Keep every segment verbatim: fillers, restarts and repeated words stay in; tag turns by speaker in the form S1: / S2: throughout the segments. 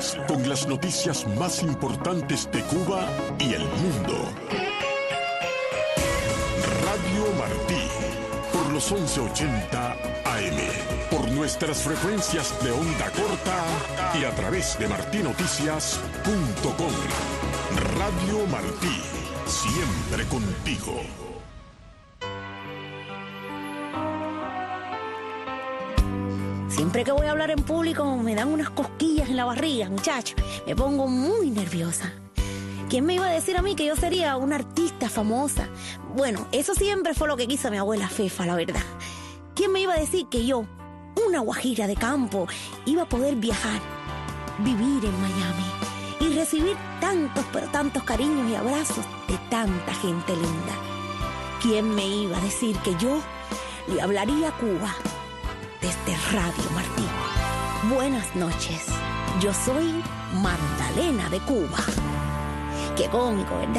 S1: Martínez con las noticias más importantes de Cuba y el mundo. Radio Martí, por los once ochenta A M, por nuestras frecuencias de onda corta y a través de martí noticias punto com. Radio Martí, siempre contigo.
S2: Siempre que voy a hablar en público me dan unas cosquillas en la barriga, muchacho. Me pongo muy nerviosa. ¿Quién me iba a decir a mí que yo sería una artista famosa? Bueno, eso siempre fue lo que quiso mi abuela Fefa, la verdad. ¿Quién me iba a decir que yo, una guajira de campo, iba a poder viajar, vivir en Miami y recibir tantos, pero tantos cariños y abrazos de tanta gente linda? ¿Quién me iba a decir que yo le hablaría a Cuba desde Radio Martí? Buenas noches, yo soy Magdalena de Cuba. Qué cómico, ¿verdad?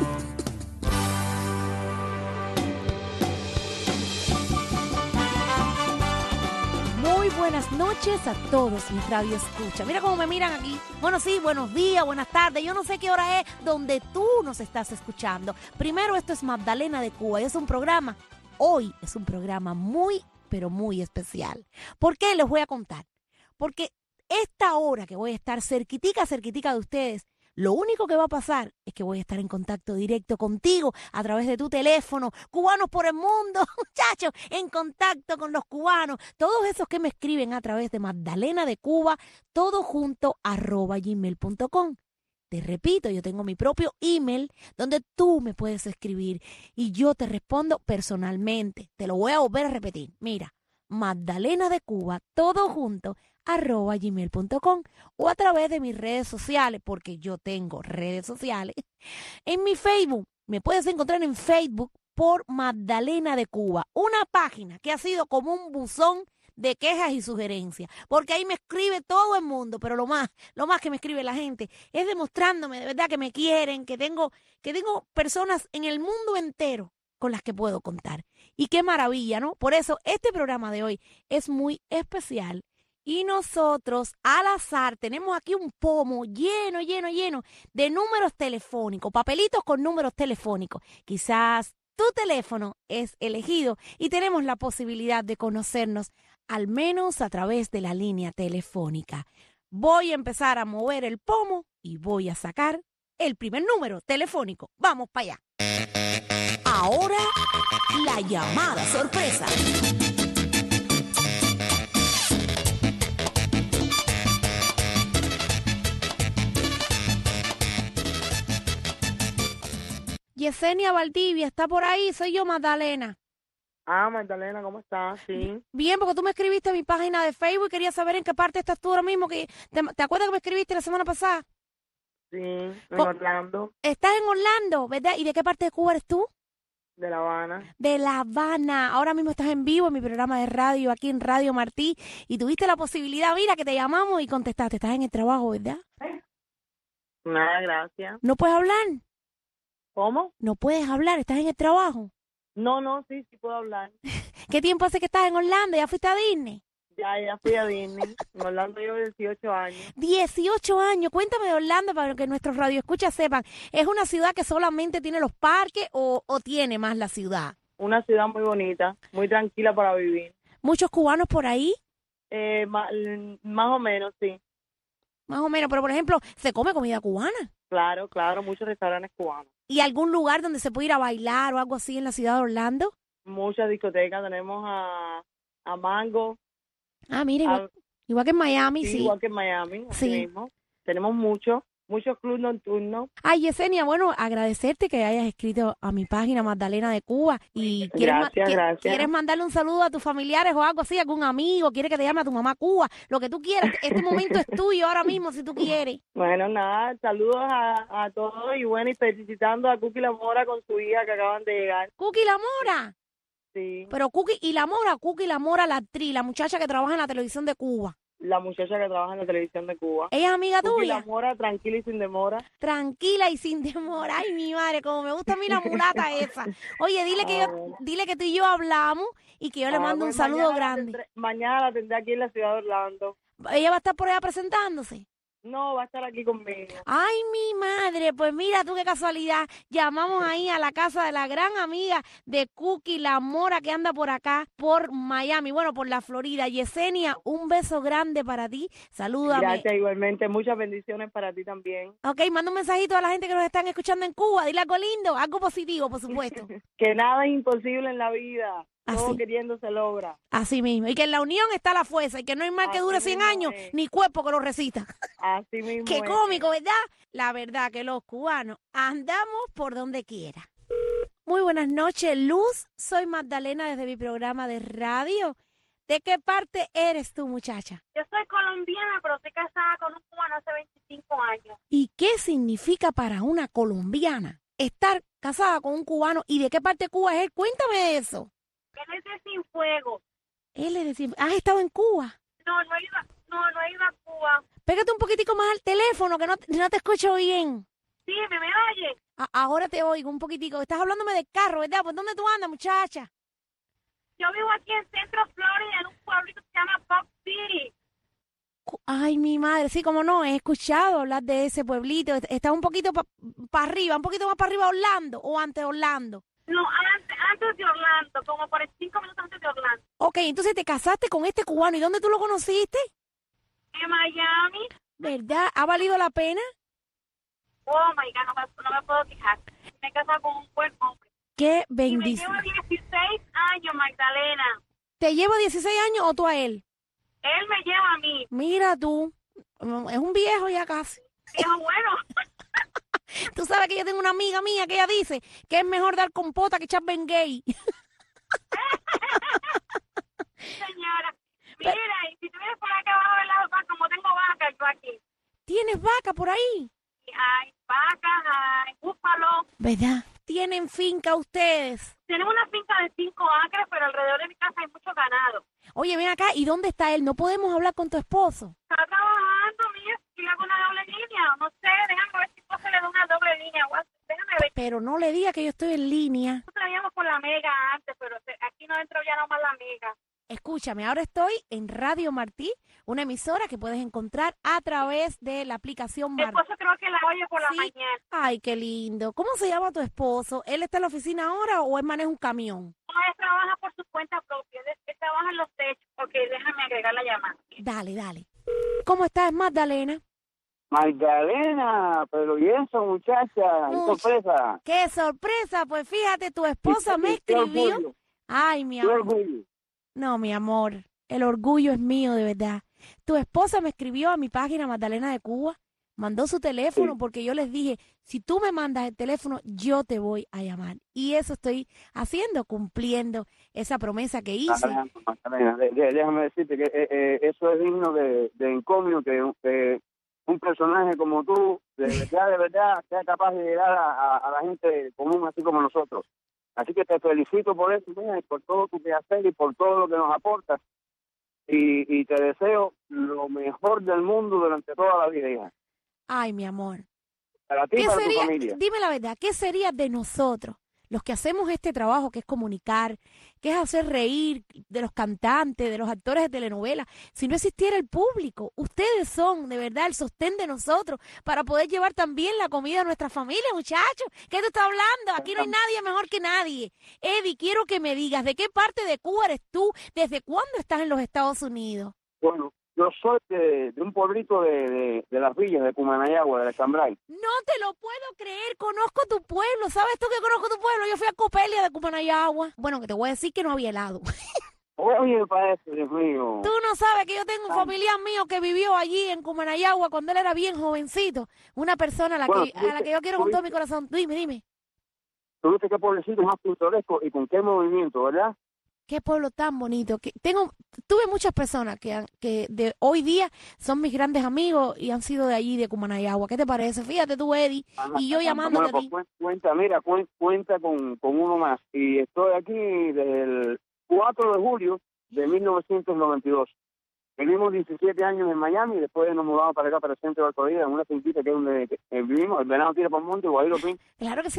S2: Muy buenas noches a todos mis radio escucha. Mira cómo me miran aquí. Bueno, sí, buenos días, buenas tardes. Yo no sé qué hora es donde tú nos estás escuchando. Primero, esto es Magdalena de Cuba y es un programa. Hoy es un programa muy, pero muy especial. ¿Por qué? Les voy a contar. Porque esta hora que voy a estar cerquitica, cerquitica de ustedes, lo único que va a pasar es que voy a estar en contacto directo contigo a través de tu teléfono. Cubanos por el mundo, muchachos, en contacto con los cubanos. Todos esos que me escriben a través de Magdalena de Cuba, todo junto, arroba gmail punto com. Te repito, yo tengo mi propio email donde tú me puedes escribir y yo te respondo personalmente. Te lo voy a volver a repetir. Mira, Magdalena de Cuba, todo junto, arroba gmail punto com, o a través de mis redes sociales, porque yo tengo redes sociales. En mi Facebook, me puedes encontrar en Facebook por Magdalena de Cuba, una página que ha sido como un buzón de quejas y sugerencias, porque ahí me escribe todo el mundo, pero lo más, lo más que me escribe la gente es demostrándome de verdad que me quieren, que tengo, que tengo personas en el mundo entero con las que puedo contar. Y qué maravilla, ¿no? Por eso este programa de hoy es muy especial. Y nosotros, al azar, tenemos aquí un pomo lleno, lleno, lleno de números telefónicos, papelitos con números telefónicos. Quizás tu teléfono es elegido y tenemos la posibilidad de conocernos, al menos a través de la línea telefónica. Voy a empezar a mover el pomo y voy a sacar el primer número telefónico. Vamos para allá. Ahora, la llamada sorpresa. Yesenia Valdivia, ¿está por ahí? Soy yo, Magdalena.
S3: Ah, Magdalena, ¿cómo estás? Sí.
S2: Bien, porque tú me escribiste en mi página de Facebook y quería saber en qué parte estás tú ahora mismo. Que ¿Te, te acuerdas que me escribiste la semana pasada?
S3: Sí, en Orlando.
S2: Estás en Orlando, ¿verdad? ¿Y de qué parte de Cuba eres tú?
S3: De La Habana.
S2: De La Habana. Ahora mismo estás en vivo en mi programa de radio, aquí en Radio Martí, y tuviste la posibilidad, mira, que te llamamos y contestaste. Estás en el trabajo, ¿verdad?
S3: Nada, gracias.
S2: ¿No puedes hablar?
S3: ¿Cómo?
S2: No puedes hablar, estás en el trabajo.
S3: No, no, sí, sí puedo hablar.
S2: ¿Qué tiempo hace que estás en Orlando? ¿Ya fuiste a Disney?
S3: Ya, ya fui a Disney. En Orlando llevo dieciocho años.
S2: dieciocho años. Cuéntame de Orlando para que nuestros radioescuchas sepan. ¿Es una ciudad que solamente tiene los parques o, o tiene más la ciudad?
S3: Una ciudad muy bonita, muy tranquila para vivir.
S2: ¿Muchos cubanos por ahí?
S3: Eh, más, más o menos, sí.
S2: Más o menos, pero por ejemplo, ¿se come comida cubana?
S3: Claro, claro, muchos restaurantes cubanos.
S2: ¿Y algún lugar donde se puede ir a bailar o algo así en la ciudad de Orlando?
S3: Muchas discotecas, tenemos a, a Mango.
S2: Ah, mira, igual, a, igual que en Miami,
S3: sí,
S2: sí.
S3: Igual que en Miami, así
S2: sí.
S3: mismo. Tenemos muchos, muchos clubes nocturnos.
S2: Ay, Yesenia, bueno, agradecerte que hayas escrito a mi página Magdalena de Cuba. Y ¿quieres,
S3: gracias,
S2: ma
S3: gracias.
S2: ¿quieres mandarle un saludo a tus familiares o algo así, algún amigo? ¿Quieres que te llame a tu mamá Cuba? Lo que tú quieras. Este momento es tuyo ahora mismo, si tú quieres.
S3: Bueno, nada, saludos a, a todos y bueno, y felicitando a Cookie La Mora con su hija que acaban de llegar.
S2: ¿Cookie La Mora?
S3: Sí.
S2: Pero Cookie y La Mora, Cookie La Mora, la actriz, la muchacha que trabaja en la televisión de Cuba.
S3: La muchacha que trabaja en la televisión de Cuba.
S2: ¿Ella es amiga
S3: Cookie
S2: tuya?
S3: La Mora, tranquila y sin demora.
S2: Tranquila y sin demora. Ay, mi madre, como me gusta a mí la mulata esa. Oye, dile que,
S3: ah,
S2: yo,
S3: bueno.
S2: dile que tú y yo hablamos y que yo le
S3: ah,
S2: mando
S3: pues
S2: un saludo
S3: mañana
S2: grande.
S3: La tendré, mañana la tendré aquí en la ciudad de Orlando.
S2: ¿Ella va a estar por allá presentándose?
S3: No, va a estar aquí conmigo.
S2: Ay, mi madre, pues mira tú qué casualidad. Llamamos ahí a la casa de la gran amiga de Cookie, la mora que anda por acá, por Miami, bueno, por la Florida. Yesenia, un beso grande para ti. Salúdame.
S3: Gracias, igualmente. Muchas bendiciones para ti también.
S2: Ok, manda un mensajito a la gente que nos están escuchando en Cuba. Dile algo lindo, algo positivo, por supuesto.
S3: Que nada es imposible en la vida. Todo
S2: Así.
S3: queriendo se logra.
S2: Así mismo. Y que en la unión está la fuerza y que no hay mal que
S3: Así
S2: dure cien
S3: mismo
S2: años,
S3: es.
S2: ni cuerpo que lo resista.
S3: Así mismo
S2: Qué
S3: es.
S2: cómico, ¿verdad? La verdad que los cubanos andamos por donde quiera. Muy buenas noches, Luz. Soy Magdalena desde mi programa de radio. ¿De qué parte eres tú, muchacha?
S4: Yo soy colombiana, pero estoy casada con un cubano hace veinticinco años.
S2: ¿Y qué significa para una colombiana estar casada con un cubano? ¿Y de qué parte de Cuba es él? Cuéntame eso.
S4: Él es de Cienfuegos.
S2: Él es decir, ¿has estado en Cuba?
S4: No, no he ido, a- no, no he ido a Cuba.
S2: Pégate un poquitico más al teléfono, que no, te- no te escucho bien.
S4: Sí, ¿me, me oye?
S2: A- ahora te oigo un poquitico. Estás hablándome del carro, ¿verdad? ¿Por dónde tú andas, muchacha?
S4: Yo vivo aquí en Centro Florida, en un pueblito que se llama Pop City.
S2: Cu- Ay, mi madre, sí, como no, he escuchado hablar de ese pueblito. Est- Está un poquito para arriba, un poquito más para arriba Orlando o antes de Orlando.
S4: No, antes, antes de Orlando, como cuarenta y cinco minutos antes de Orlando.
S2: Ok, entonces te casaste con este cubano. ¿Y dónde tú lo conociste?
S4: En Miami.
S2: ¿Verdad? ¿Ha valido la pena?
S4: Oh, my God, no me, no me puedo quejar. Me he casado con un buen hombre.
S2: Qué
S4: Y me
S2: bendición.
S4: lleva dieciséis años, Magdalena.
S2: ¿Te lleva dieciséis años o tú a él?
S4: Él me lleva a mí.
S2: Mira tú, mm, es un viejo ya casi.
S4: Dijo, bueno,
S2: Tú sabes que yo tengo una amiga mía que ella dice que es mejor dar compota que echar Bengay.
S4: señora. Mira, y si tú vienes por acá abajo de las vacas, como tengo vacas yo aquí.
S2: ¿Tienes vaca por ahí?
S4: Hay vacas, hay búfalos.
S2: ¿Verdad? ¿Tienen finca ustedes?
S4: Tenemos una finca de cinco acres, pero alrededor de mi casa hay mucho ganado.
S2: Oye, ven acá, ¿y dónde está él? ¿No podemos hablar con tu esposo?
S4: Está trabajando, mira, si le hago una doble línea. No sé, déjame ver si puedo hacerle de una doble línea. Guas- Déjame ver.
S2: Pero no le diga que yo estoy en línea.
S4: Nosotros traíamos por la mega antes, pero se- aquí no entró ya nomás la mega.
S2: Escúchame, ahora estoy en Radio Martí, una emisora que puedes encontrar a través de la aplicación
S4: Mi
S2: Martí.
S4: esposo creo que la oye por la
S2: Sí.
S4: mañana.
S2: Ay, qué lindo. ¿Cómo se llama tu esposo? ¿Él está en la oficina ahora o él maneja un camión?
S4: No, él trabaja por su cuenta propia. Él, él trabaja en los techos. Ok, déjame agregar la llamada.
S2: Dale, dale. ¿Cómo estás, Magdalena?
S5: Magdalena, pero ¿y eso, muchacha? ¡Qué
S2: Uy.
S5: sorpresa!
S2: ¡Qué sorpresa! Pues fíjate, tu esposa me
S5: ¡Qué
S2: escribió.
S5: orgullo!
S2: Ay, mi
S5: ¡Qué
S2: amor.
S5: orgullo!
S2: No, mi amor. El orgullo es mío, de verdad. Tu esposa me escribió a mi página Magdalena de Cuba, mandó su teléfono
S5: Sí.
S2: porque yo les dije, si tú me mandas el teléfono, yo te voy a llamar. Y eso estoy haciendo, cumpliendo esa promesa que hice.
S5: Magdalena, Magdalena, de- de- déjame decirte que eh, eh, eso es digno de, de encomio, que, que un personaje como tú, de verdad, de verdad, sea capaz de llegar a, a- a la gente común así como nosotros. Así que te felicito por eso, mira, y por todo tu quehacer y por todo lo que nos aportas. Y, y te deseo lo mejor del mundo durante toda la vida, hija.
S2: Ay, mi amor.
S5: Para ti y
S2: ¿Qué
S5: para tu
S2: sería,
S5: familia.
S2: dime la verdad, qué sería de nosotros, los que hacemos este trabajo que es comunicar, que es hacer reír de los cantantes, de los actores de telenovelas, si no existiera el público? Ustedes son, de verdad, el sostén de nosotros para poder llevar también la comida a nuestra familia, muchachos. ¿Qué te está hablando? Aquí no hay nadie mejor que nadie. Eddie, quiero que me digas, ¿de qué parte de Cuba eres tú? ¿Desde cuándo estás en los Estados Unidos?
S5: Bueno, yo soy de, de un pueblito de, de, de las villas, de Cumanayagua, de Cambrai.
S2: No te lo puedo creer, conozco tu pueblo. ¿Sabes tú que conozco tu pueblo? Yo fui a Copelia de Cumanayagua. Bueno, que te voy a decir que no había helado.
S5: Oye, para eso, Dios mío.
S2: Tú no sabes que yo tengo un
S5: Ah.
S2: familiar mío que vivió allí en Cumanayagua cuando él era bien jovencito. Una persona a la,
S5: Bueno,
S2: que,
S5: tú
S2: a la
S5: viste-
S2: que yo quiero
S5: tú
S2: con todo mi
S5: viste-
S2: corazón. Dime, dime.
S5: Tú viste qué pueblecito más pintoresco y con qué movimiento, ¿verdad?
S2: Qué pueblo tan bonito. Que tengo, tuve muchas personas que, han- que de hoy día son mis grandes amigos y han sido de allí, de Cumanayagua. ¿Qué te parece? Fíjate tú, Eddie,
S5: Ajá,
S2: y yo
S5: ajá.
S2: llamándote
S5: Bueno,
S2: a ti.
S5: pues, cuen- cuenta, mira, cuen- cuenta con, con uno más. Y estoy aquí desde el cuatro de julio de mil novecientos noventa y dos. Vivimos diecisiete años en Miami y después nos mudamos para acá, para el centro de Alcohólica, en una finquita que es donde eh, vivimos. El venado tira por el monte, Guajiro Pin.
S2: Claro que sí,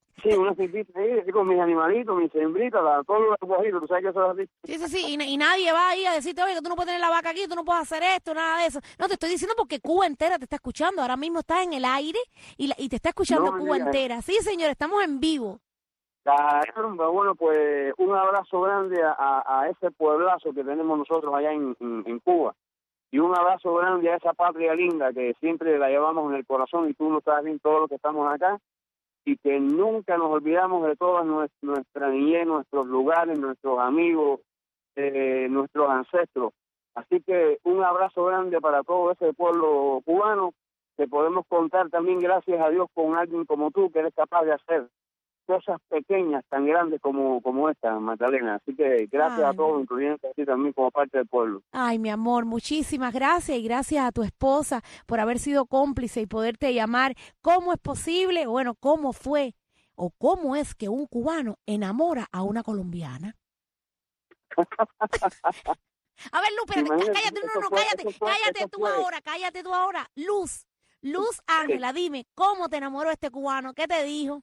S5: Sí, una cintita ahí, así con mis animalitos, mis hembritas, la, todos los guajitos, tú sabes que eso es así.
S2: Sí, sí, sí, y, y nadie va ahí a decirte, oye, que tú no puedes tener la vaca aquí, tú no puedes hacer esto, nada de eso. No, te estoy diciendo porque Cuba entera te está escuchando. Ahora mismo estás en el aire y, la- y te está escuchando
S5: No me
S2: Cuba
S5: digas.
S2: entera. Sí, señor, estamos en vivo.
S5: Caramba, bueno, pues un abrazo grande a, a, a ese pueblazo que tenemos nosotros allá en, en, en Cuba. Y un abrazo grande a esa patria linda que siempre la llevamos en el corazón y tú lo sabes bien, todos los que estamos acá. Y que nunca nos olvidamos de toda nuestra, nuestra niñez, nuestros lugares, nuestros amigos, eh, nuestros ancestros. Así que un abrazo grande para todo ese pueblo cubano, que podemos contar también, gracias a Dios, con alguien como tú, que eres capaz de hacer cosas pequeñas tan grandes como, como esta, Magdalena. Así que gracias
S2: Ay,
S5: a todos, incluyendo a ti también como parte del pueblo.
S2: Ay, mi amor, muchísimas gracias y gracias a tu esposa por haber sido cómplice y poderte llamar. ¿Cómo es posible? Bueno, ¿cómo fue o cómo es que un cubano enamora a una colombiana? A ver, Luz, espérate, cá-
S5: Imagínate,
S2: cállate, no,
S5: eso
S2: no,
S5: fue-
S2: cállate,
S5: eso fue-
S2: cállate
S5: eso
S2: tú
S5: fue-
S2: ahora, cállate tú ahora. Luz, Luz Ángela, dime, ¿cómo te enamoró este cubano? ¿Qué te dijo?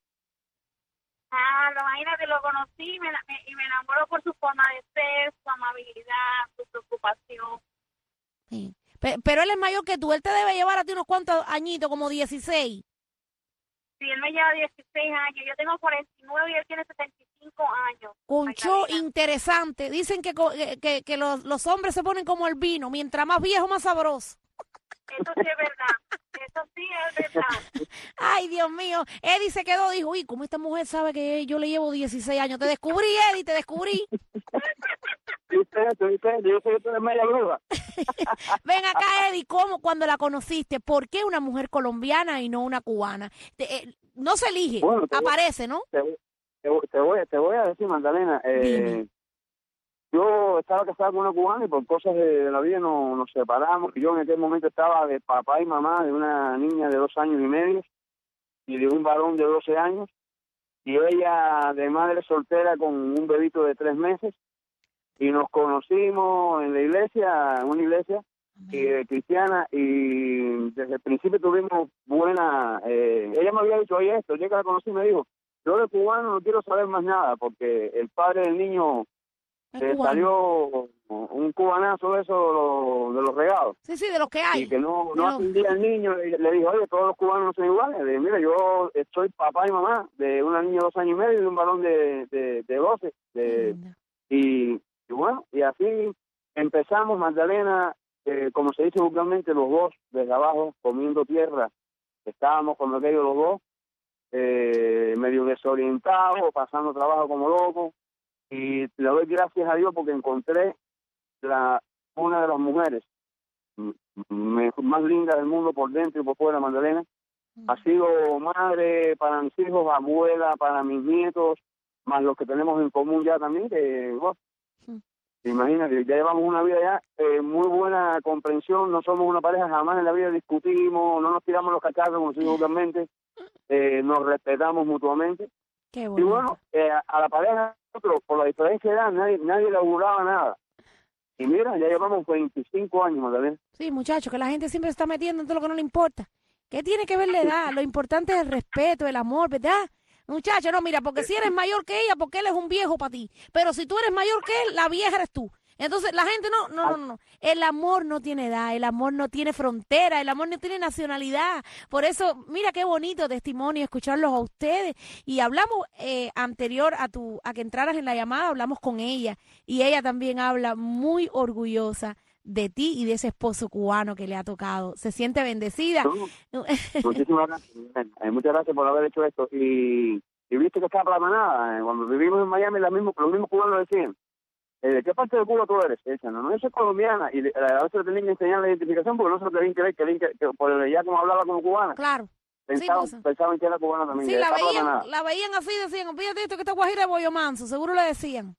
S4: Ah, lo imagínate, lo conocí y me, me- y me enamoró por su forma de ser, su amabilidad, su preocupación.
S2: Sí. Pe- Pero él es mayor que tú, él te debe llevar a ti unos cuantos añitos, como dieciséis.
S4: Sí, él me lleva dieciséis años, yo tengo cuarenta y nueve y él tiene setenta y cinco años.
S2: Concho,
S4: Magdalena.
S2: interesante. Dicen que, co- que, que- que los, los hombres se ponen como el vino, mientras más viejo, más sabroso.
S4: Eso sí es verdad, eso sí es verdad.
S2: Ay, Dios mío. Eddie se quedó, dijo, uy, ¿cómo esta mujer sabe que yo le llevo dieciséis años? Te descubrí, Eddie, te descubrí.
S5: ¿Viste esto? ¿Viste esto? Yo sé que tú eres media bruja.
S2: Ven acá, Eddie, ¿cómo cuando la conociste? ¿Por qué una mujer colombiana y no una cubana? Te- eh, no se elige,
S5: Bueno, te voy-
S2: aparece, ¿no?
S5: Te, voy- te, voy- te voy, te voy a decir, Magdalena, eh,
S2: Dime.
S5: yo estaba casado con una cubana y por cosas de la vida nos, nos separamos. Y yo en aquel momento estaba de papá y mamá de una niña de dos años y medio y de un varón de doce años. Y ella de madre soltera con un bebito de tres meses. Y nos conocimos en la iglesia, en una iglesia eh, cristiana, y desde el principio tuvimos buena... Eh, ella me había dicho, oye, esto, yo que la conocí me dijo, yo de cubano no quiero saber más nada, porque el padre del niño
S2: Es
S5: eh,
S2: cubano.
S5: salió un cubanazo de eso de los, de los regalos,
S2: Sí, sí, de los que hay.
S5: y que no,
S2: De
S5: no
S2: los-
S5: atendía al niño, y le dijo, oye, todos los cubanos no son iguales. Le dije, mira, yo soy papá y mamá de una niña de dos años y medio y de un varón de, de, de doce,
S2: Qué
S5: de,
S2: linda.
S5: y, y bueno, y así empezamos, Magdalena, eh, como se dice vulgarmente, los dos desde abajo, comiendo tierra. Estábamos con aquellos los dos, eh, medio desorientados, pasando trabajo como locos. Y le doy gracias a Dios porque encontré la una de las mujeres m- me- más lindas del mundo por dentro y por fuera, Magdalena. Ha sido madre para mis hijos, abuela para mis nietos, más los que tenemos en común ya también, que, bueno,
S2: Mm.
S5: imagínate, ya llevamos una vida ya, eh, muy buena comprensión, no somos una pareja, jamás en la vida discutimos, no nos tiramos los cacharros, como se dice vulgarmente, eh, nos respetamos mutuamente.
S2: Qué
S5: Y
S2: bonito.
S5: bueno, eh, a la pareja, nosotros, por la diferencia de edad, nadie, nadie le auguraba nada. Y mira, ya llevamos veinticinco años, Magdalena.
S2: Sí, muchachos, que la gente siempre se está metiendo en todo lo que no le importa. ¿Qué tiene que ver la edad? Lo importante es el respeto, el amor, ¿verdad? Muchacho, no, mira, porque si eres mayor que ella, porque él es un viejo para ti. Pero si tú eres mayor que él, la vieja eres tú. Entonces, la gente no, no, no, no. El amor no tiene edad, el amor no tiene frontera, el amor no tiene nacionalidad. Por eso, mira qué bonito testimonio escucharlos a ustedes. Y hablamos eh, anterior a tu, a que entraras en la llamada, hablamos con ella. Y ella también habla muy orgullosa de ti y de ese esposo cubano que le ha tocado. Se siente bendecida.
S5: No, muchísimas gracias. Eh, muchas gracias por haber hecho esto. Y, y viste que estaba para la manada. Eh, cuando vivimos en Miami, la mismo, los mismos cubanos decían, eh, ¿de qué parte de Cuba tú eres? Ella, no, no, yo soy colombiana. Y le- a veces le tenían que enseñar la identificación porque no se lo tenían que ver, que, que, que por ya como hablaba como cubana,
S2: Claro.
S5: pensaban,
S2: Sí, pues,
S5: pensaban que era cubana también.
S2: Sí,
S5: que
S2: la
S5: estaba para la
S2: veían,
S5: manada.
S2: la veían así, decían, fíjate esto que esta guajira de bollo manso, seguro le decían.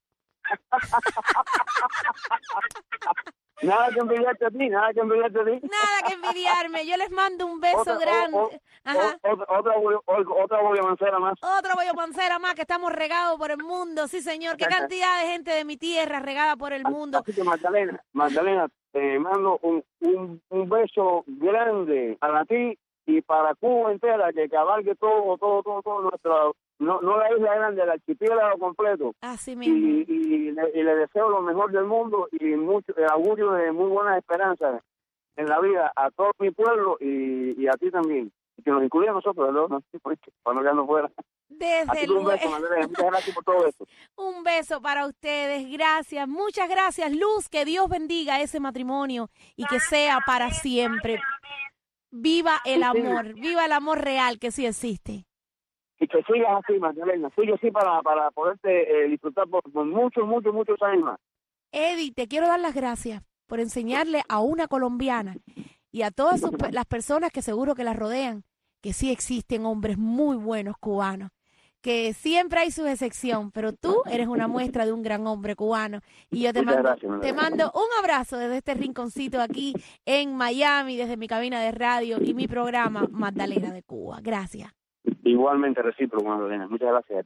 S5: Nada que envidiarte a ti, nada que envidiarte a ti.
S2: Nada que envidiarme, yo les mando un beso
S5: Otra- o-
S2: grande.
S5: o-
S2: Ajá.
S5: o- otra, otra, bollo- o- otra bollomancera más.
S2: Otro bollo pancera más que estamos regados por el mundo, sí señor, qué cantidad de gente de mi tierra regada por el mundo.
S5: Así que Magdalena, Magdalena, te mando un, un, un beso grande para ti y para Cuba entera, que cabalgue todo, todo, todo, todo nuestro, no, no la isla grande, el archipiélago completo.
S2: Así mismo.
S5: Y, y, le, y le deseo lo mejor del mundo y mucho, el augurio de muy buenas esperanzas en la vida a todo mi pueblo y, y a ti también. Y que nos incluya a nosotros, ¿no? No, para no quedarnos fuera.
S2: Desde
S5: Un beso, Magdalena. Muchas gracias por todo esto.
S2: Un beso para ustedes, gracias, muchas gracias, Luz, que Dios bendiga ese matrimonio y que sea para siempre. Viva el amor, viva el amor real que sí existe.
S5: Y que sigas así, Magdalena, sigue así para, para poderte eh, disfrutar por, por muchos, muchos, muchos años más.
S2: Eddie, te quiero dar las gracias por enseñarle a una colombiana y a todas sus, las personas que seguro que la rodean, que sí existen hombres muy buenos cubanos, que siempre hay su excepción, pero tú eres una muestra de un gran hombre cubano. Y yo te mando,
S5: gracias,
S2: te mando un abrazo desde este rinconcito aquí en Miami, desde mi cabina de radio y mi programa Magdalena de Cuba. Gracias.
S5: Igualmente recíproco, Magdalena. Muchas gracias.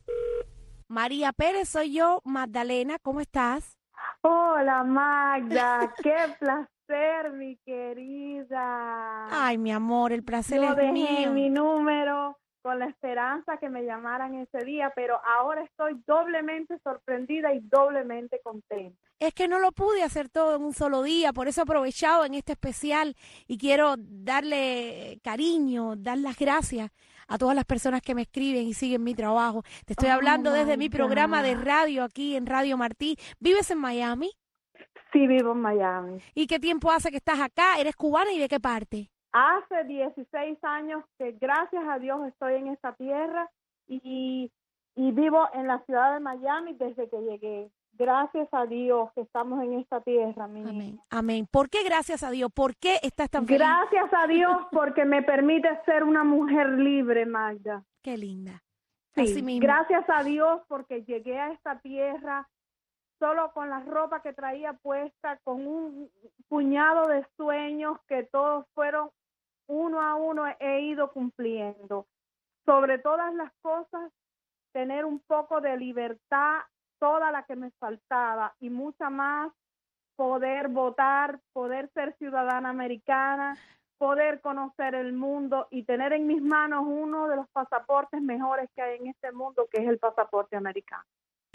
S2: María Pérez, soy yo, Magdalena, ¿cómo estás?
S6: Hola, Magda, qué placer, mi querida.
S2: Ay, mi amor, el placer
S6: Yo
S2: es
S6: dejé
S2: mío.
S6: mi número con la esperanza que me llamaran ese día, pero ahora estoy doblemente sorprendida y doblemente contenta.
S2: Es que no lo pude hacer todo en un solo día, por eso he aprovechado en este especial y quiero darle cariño, dar las gracias a todas las personas que me escriben y siguen mi trabajo. Te estoy
S6: Oh,
S2: hablando desde mi
S6: God.
S2: programa de radio aquí en Radio Martí. ¿Vives en Miami?
S6: Sí, vivo en Miami.
S2: ¿Y qué tiempo hace que estás acá? ¿Eres cubana y de qué parte?
S6: Hace dieciséis años que gracias a Dios estoy en esta tierra y, y vivo en la ciudad de Miami desde que llegué. Gracias a Dios que estamos en esta tierra, mi
S2: Amén,
S6: niña.
S2: amén. ¿Por qué gracias a Dios? ¿Por qué estás tan feliz?
S6: Gracias a Dios porque me permite ser una mujer libre, Magda.
S2: Qué linda.
S6: Sí,
S2: Así mismo.
S6: gracias a Dios porque llegué a esta tierra solo con la ropa que traía puesta, con un puñado de sueños que todos fueron uno a uno he ido cumpliendo. Sobre todas las cosas, tener un poco de libertad, toda la que me faltaba y mucha más, poder votar, poder ser ciudadana americana, poder conocer el mundo y tener en mis manos uno de los pasaportes mejores que hay en este mundo, que es el pasaporte americano.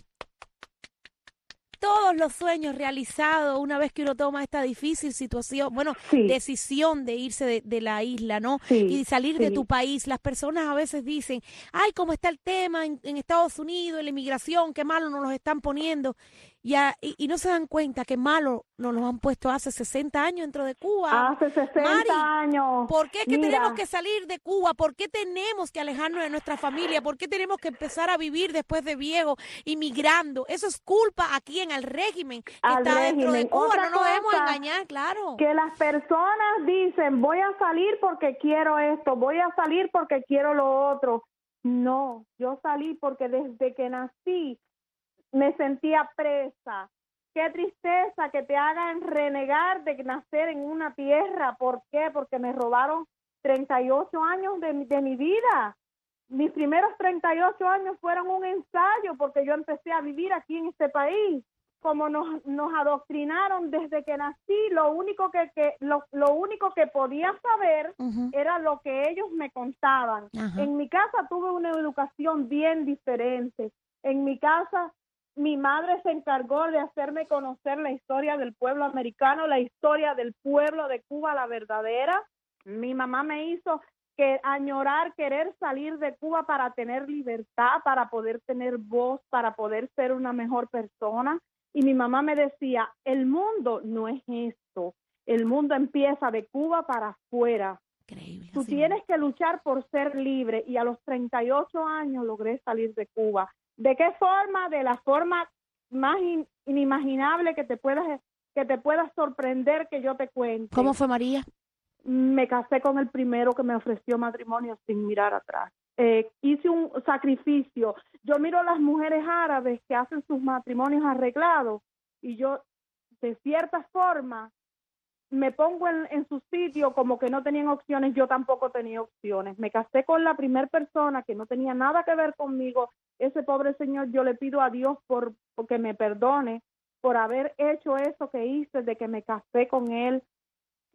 S2: Todos los sueños realizados una vez que uno toma esta difícil situación, bueno,
S6: Sí.
S2: decisión de irse de, de la isla, ¿no?
S6: Sí,
S2: Y salir
S6: sí.
S2: de tu país. Las personas a veces dicen, ay, ¿cómo está el tema en, en Estados Unidos, en la inmigración? Qué malo nos los están poniendo. Y, a, y, y no se dan cuenta que malo nos los han puesto hace sesenta años dentro de Cuba.
S6: Hace sesenta
S2: Mari,
S6: años.
S2: ¿por qué es que
S6: Mira,
S2: tenemos que salir de Cuba? ¿Por qué tenemos que alejarnos de nuestra familia? ¿Por qué tenemos que empezar a vivir después de viejo, inmigrando? Eso es culpa a quién, al régimen que
S6: Al
S2: está dentro de
S6: régimen.
S2: Cuba.
S6: Otra
S2: No nos debemos
S6: cosa,
S2: engañar, claro.
S6: que las personas dicen, voy a salir porque quiero esto, voy a salir porque quiero lo otro. No, yo salí porque desde que nací me sentía presa. Qué tristeza que te hagan renegar de nacer en una tierra. ¿Por qué? Porque me robaron treinta y ocho años de, mi- de mi vida. Mis primeros treinta y ocho años fueron un ensayo porque yo empecé a vivir aquí en este país. Como nos, nos adoctrinaron desde que nací, lo único que, que lo, lo único que podía saber
S2: Ujú.
S6: era lo que ellos me contaban.
S2: Ajá.
S6: En mi casa tuve una educación bien diferente. En mi casa mi madre se encargó de hacerme conocer la historia del pueblo americano, la historia del pueblo de Cuba, la verdadera. Mi mamá me hizo que añorar, querer salir de Cuba para tener libertad, para poder tener voz, para poder ser una mejor persona. Y mi mamá me decía, el mundo no es esto, el mundo empieza de Cuba para afuera.
S2: Increíble.
S6: Tú
S2: así
S6: tienes que luchar por ser libre y a los treinta y ocho años logré salir de Cuba. ¿De qué forma? De la forma más in- inimaginable que te puedas que te puedas sorprender que yo te cuente.
S2: ¿Cómo fue, María?
S6: Me casé con el primero que me ofreció matrimonio sin mirar atrás. Eh, hice un sacrificio. Yo miro a las mujeres árabes que hacen sus matrimonios arreglados y yo, de cierta forma, me pongo en, en su sitio como que no tenían opciones, yo tampoco tenía opciones. Me casé con la primera persona que no tenía nada que ver conmigo. Ese pobre señor, yo le pido a Dios por porque me perdone por haber hecho eso que hice, de que me casé con él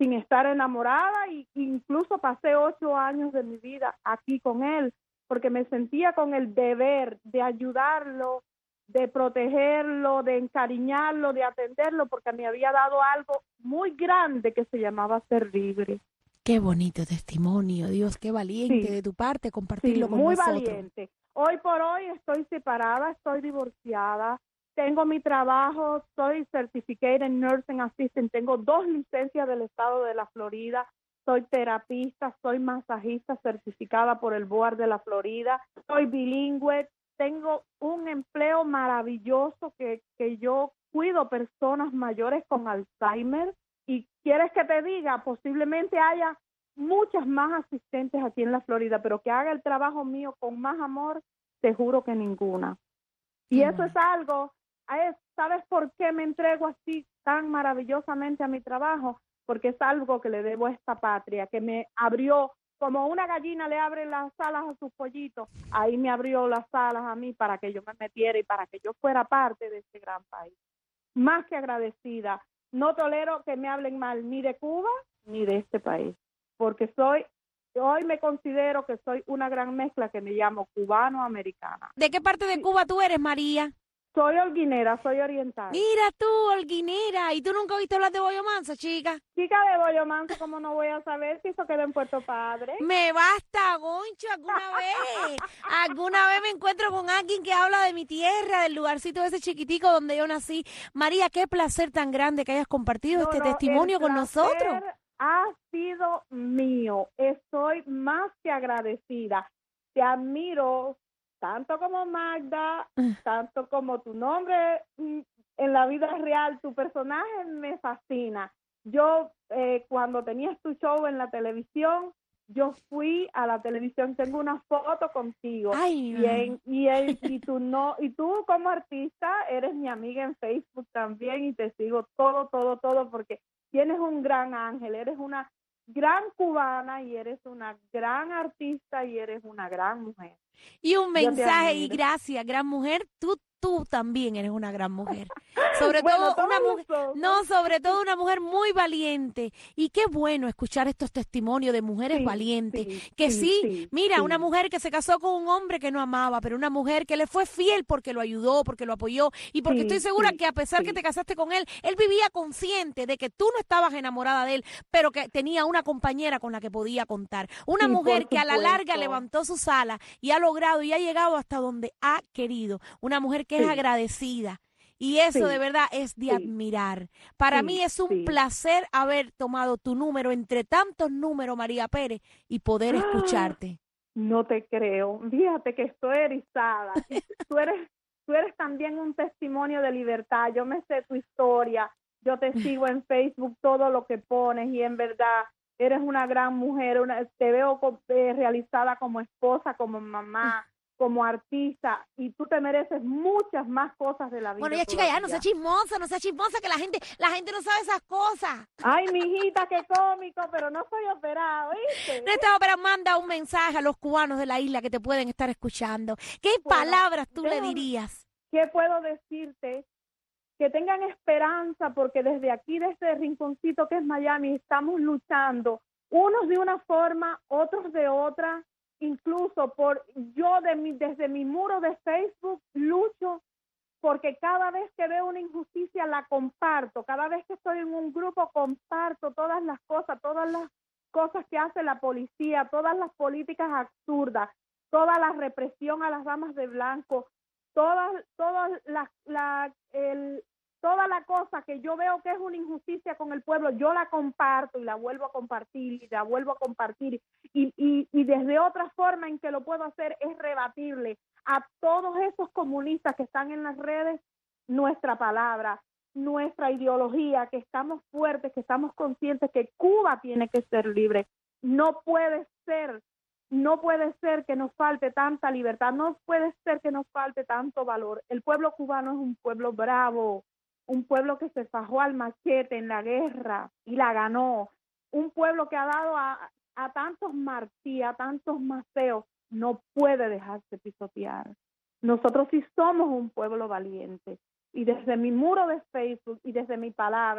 S6: sin estar enamorada, y incluso pasé ocho años de mi vida aquí con él, porque me sentía con el deber de ayudarlo, de protegerlo, de encariñarlo, de atenderlo, porque me había dado algo muy grande que se llamaba ser libre.
S2: Qué bonito testimonio, Dios, qué valiente
S6: Sí.
S2: de tu parte compartirlo
S6: Sí,
S2: con
S6: muy
S2: nosotros.
S6: valiente. Hoy por hoy estoy separada, estoy divorciada, tengo mi trabajo, soy Certificated Nursing Assistant, tengo dos licencias del estado de la Florida, soy terapista, soy masajista certificada por el Board de la Florida, soy bilingüe, tengo un empleo maravilloso que, que yo cuido personas mayores con Alzheimer, y quieres que te diga, posiblemente haya muchas más asistentes aquí en la Florida, pero que haga el trabajo mío con más amor, te juro que ninguna. Y
S2: Qué
S6: eso
S2: bueno.
S6: es algo, es- ¿sabes por qué me entrego así tan maravillosamente a mi trabajo? Porque es algo que le debo a esta patria, que me abrió, como una gallina le abre las alas a sus pollitos, ahí me abrió las alas a mí para que yo me metiera y para que yo fuera parte de este gran país. Más que agradecida. No tolero que me hablen mal ni de Cuba ni de este país, porque soy, hoy me considero que soy una gran mezcla, que me llamo cubano-americana.
S2: ¿De qué parte de Cuba tú eres, María?
S6: Soy holguinera, soy oriental.
S2: Mira tú, holguinera. ¿Y tú nunca oíste hablar de Bollo Manso, chica?
S6: Chica de Bollo Manso, ¿cómo no voy a saber si eso queda en Puerto Padre?
S2: Me basta, Goncho, alguna vez. Alguna vez me encuentro con alguien que habla de mi tierra, del lugarcito ese chiquitico donde yo nací. María, qué placer tan grande que hayas compartido
S6: No,
S2: este
S6: no,
S2: testimonio
S6: el
S2: con nosotros.
S6: placer ha sido mío. Estoy más que agradecida. Te admiro tanto como Magda, tanto como tu nombre mm, en la vida real. Tu personaje me fascina. Yo, eh, cuando tenías tu show en la televisión, yo fui a la televisión, tengo una foto contigo.
S2: Ay,
S6: y, en, y, en- y tú no, y tú como artista eres mi amiga en Facebook también, y te sigo todo, todo, todo, porque tienes un gran ángel, eres una gran cubana y eres una gran artista y eres una gran mujer.
S2: y un
S6: Yo te
S2: mensaje y
S6: admiro.
S2: gracias, gran mujer. Tú, tú también eres una gran mujer. Sobre
S6: Bueno,
S2: todo una
S6: todos lo
S2: mujer,
S6: somos.
S2: no, sobre todo una mujer muy valiente. Y qué bueno escuchar estos testimonios de mujeres
S6: Sí,
S2: valientes.
S6: sí,
S2: Que
S6: sí,
S2: sí,
S6: sí,
S2: mira,
S6: sí.
S2: una mujer que se casó con un hombre que no amaba, pero una mujer que le fue fiel porque lo ayudó, porque lo apoyó y porque
S6: Sí,
S2: estoy segura
S6: sí,
S2: que a pesar
S6: sí.
S2: que te casaste con él, él vivía consciente de que tú no estabas enamorada de él, pero que tenía una compañera con la que podía contar. Una
S6: Sí,
S2: mujer
S6: por
S2: que a la larga
S6: supuesto.
S2: levantó sus alas y ha logrado y ha llegado hasta donde ha querido. Una mujer que es
S6: Sí.
S2: agradecida. Y eso
S6: Sí,
S2: de verdad es de
S6: sí,
S2: admirar. Para
S6: sí,
S2: mí es un
S6: sí.
S2: placer haber tomado tu número entre tantos números, María Pérez, y poder
S6: ¡Ah!
S2: escucharte.
S6: No te creo. Fíjate que estoy erizada. Y tú eres, tú eres también un testimonio de libertad. Yo me sé tu historia. Yo te sigo en Facebook, todo lo que pones, y en verdad eres una gran mujer. Una, te veo co- eh, realizada como esposa, como mamá, como artista, y tú te mereces muchas más cosas de la vida.
S2: Bueno, ya chica, ya no sea
S6: todavía.
S2: chismosa, no sea chismosa, que la gente, la gente no sabe esas cosas.
S6: Ay, mijita, qué cómico, pero no soy operada, ¿viste?
S2: Neta, pero manda un mensaje a los cubanos de la isla que te pueden estar escuchando. ¿Qué
S6: Bueno,
S2: palabras tú le
S6: déjame-
S2: dirías?
S6: ¿Qué puedo decirte? Que tengan esperanza, porque desde aquí, desde este rinconcito que es Miami, estamos luchando, unos de una forma, otros de otra. Incluso por yo de mi, desde mi muro de Facebook lucho, porque cada vez que veo una injusticia la comparto, cada vez que estoy en un grupo comparto todas las cosas, todas las cosas que hace la policía, todas las políticas absurdas, toda la represión a las damas de blanco, todas, todas las, la, el, toda la cosa que yo veo que es una injusticia con el pueblo, yo la comparto y la vuelvo a compartir y la vuelvo a compartir, y, y, y desde otra forma en que lo puedo hacer es rebatirle a todos esos comunistas que están en las redes nuestra palabra, nuestra ideología, que estamos fuertes, que estamos conscientes que Cuba tiene que ser libre. No puede ser, no puede ser que nos falte tanta libertad, no puede ser que nos falte tanto valor. El pueblo cubano es un pueblo bravo, un pueblo que se fajó al machete en la guerra y la ganó, un pueblo que ha dado a, a tantos Martí, a tantos Maceos, no puede dejarse pisotear. Nosotros sí somos un pueblo valiente, y desde mi muro de Facebook y desde mi palabra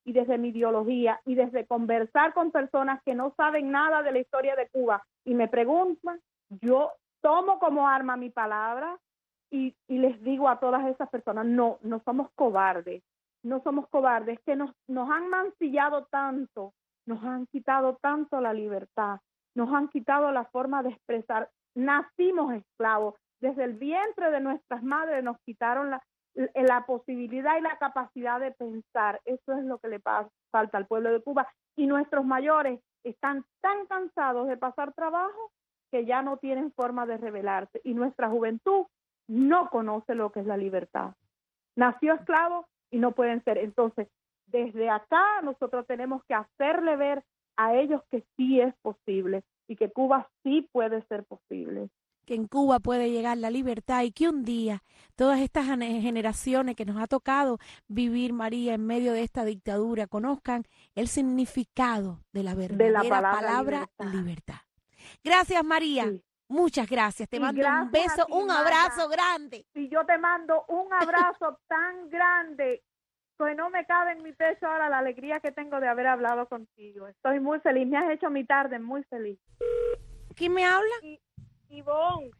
S6: y desde mi ideología y desde conversar con personas que no saben nada de la historia de Cuba y me preguntan, yo tomo como arma mi palabra y, y les digo a todas esas personas, no, no somos cobardes, no somos cobardes, que nos, nos han mancillado tanto, nos han quitado tanto la libertad, nos han quitado la forma de expresar, nacimos esclavos, desde el vientre de nuestras madres nos quitaron la, la posibilidad y la capacidad de pensar. Eso es lo que le pasa, falta al pueblo de Cuba, y nuestros mayores están tan cansados de pasar trabajo que ya no tienen forma de rebelarse, y nuestra juventud no conoce lo que es la libertad. Nació esclavo y no pueden ser. Entonces, desde acá nosotros tenemos que hacerle ver a ellos que sí es posible y que Cuba sí puede ser posible.
S2: Que en Cuba puede llegar la libertad y que un día todas estas generaciones que nos ha tocado vivir, María, en medio de esta dictadura, conozcan el significado de la verdadera
S6: de la palabra,
S2: palabra libertad. libertad. Gracias, María. Sí. Muchas gracias. Te
S6: y
S2: mando un beso,
S6: ti,
S2: un abrazo grande.
S6: Y yo te mando un abrazo tan grande que no me cabe en mi pecho ahora la alegría que tengo de haber hablado contigo. Estoy muy feliz. Me has hecho mi tarde muy feliz.
S2: ¿Quién me habla?
S6: Y, Ivonne.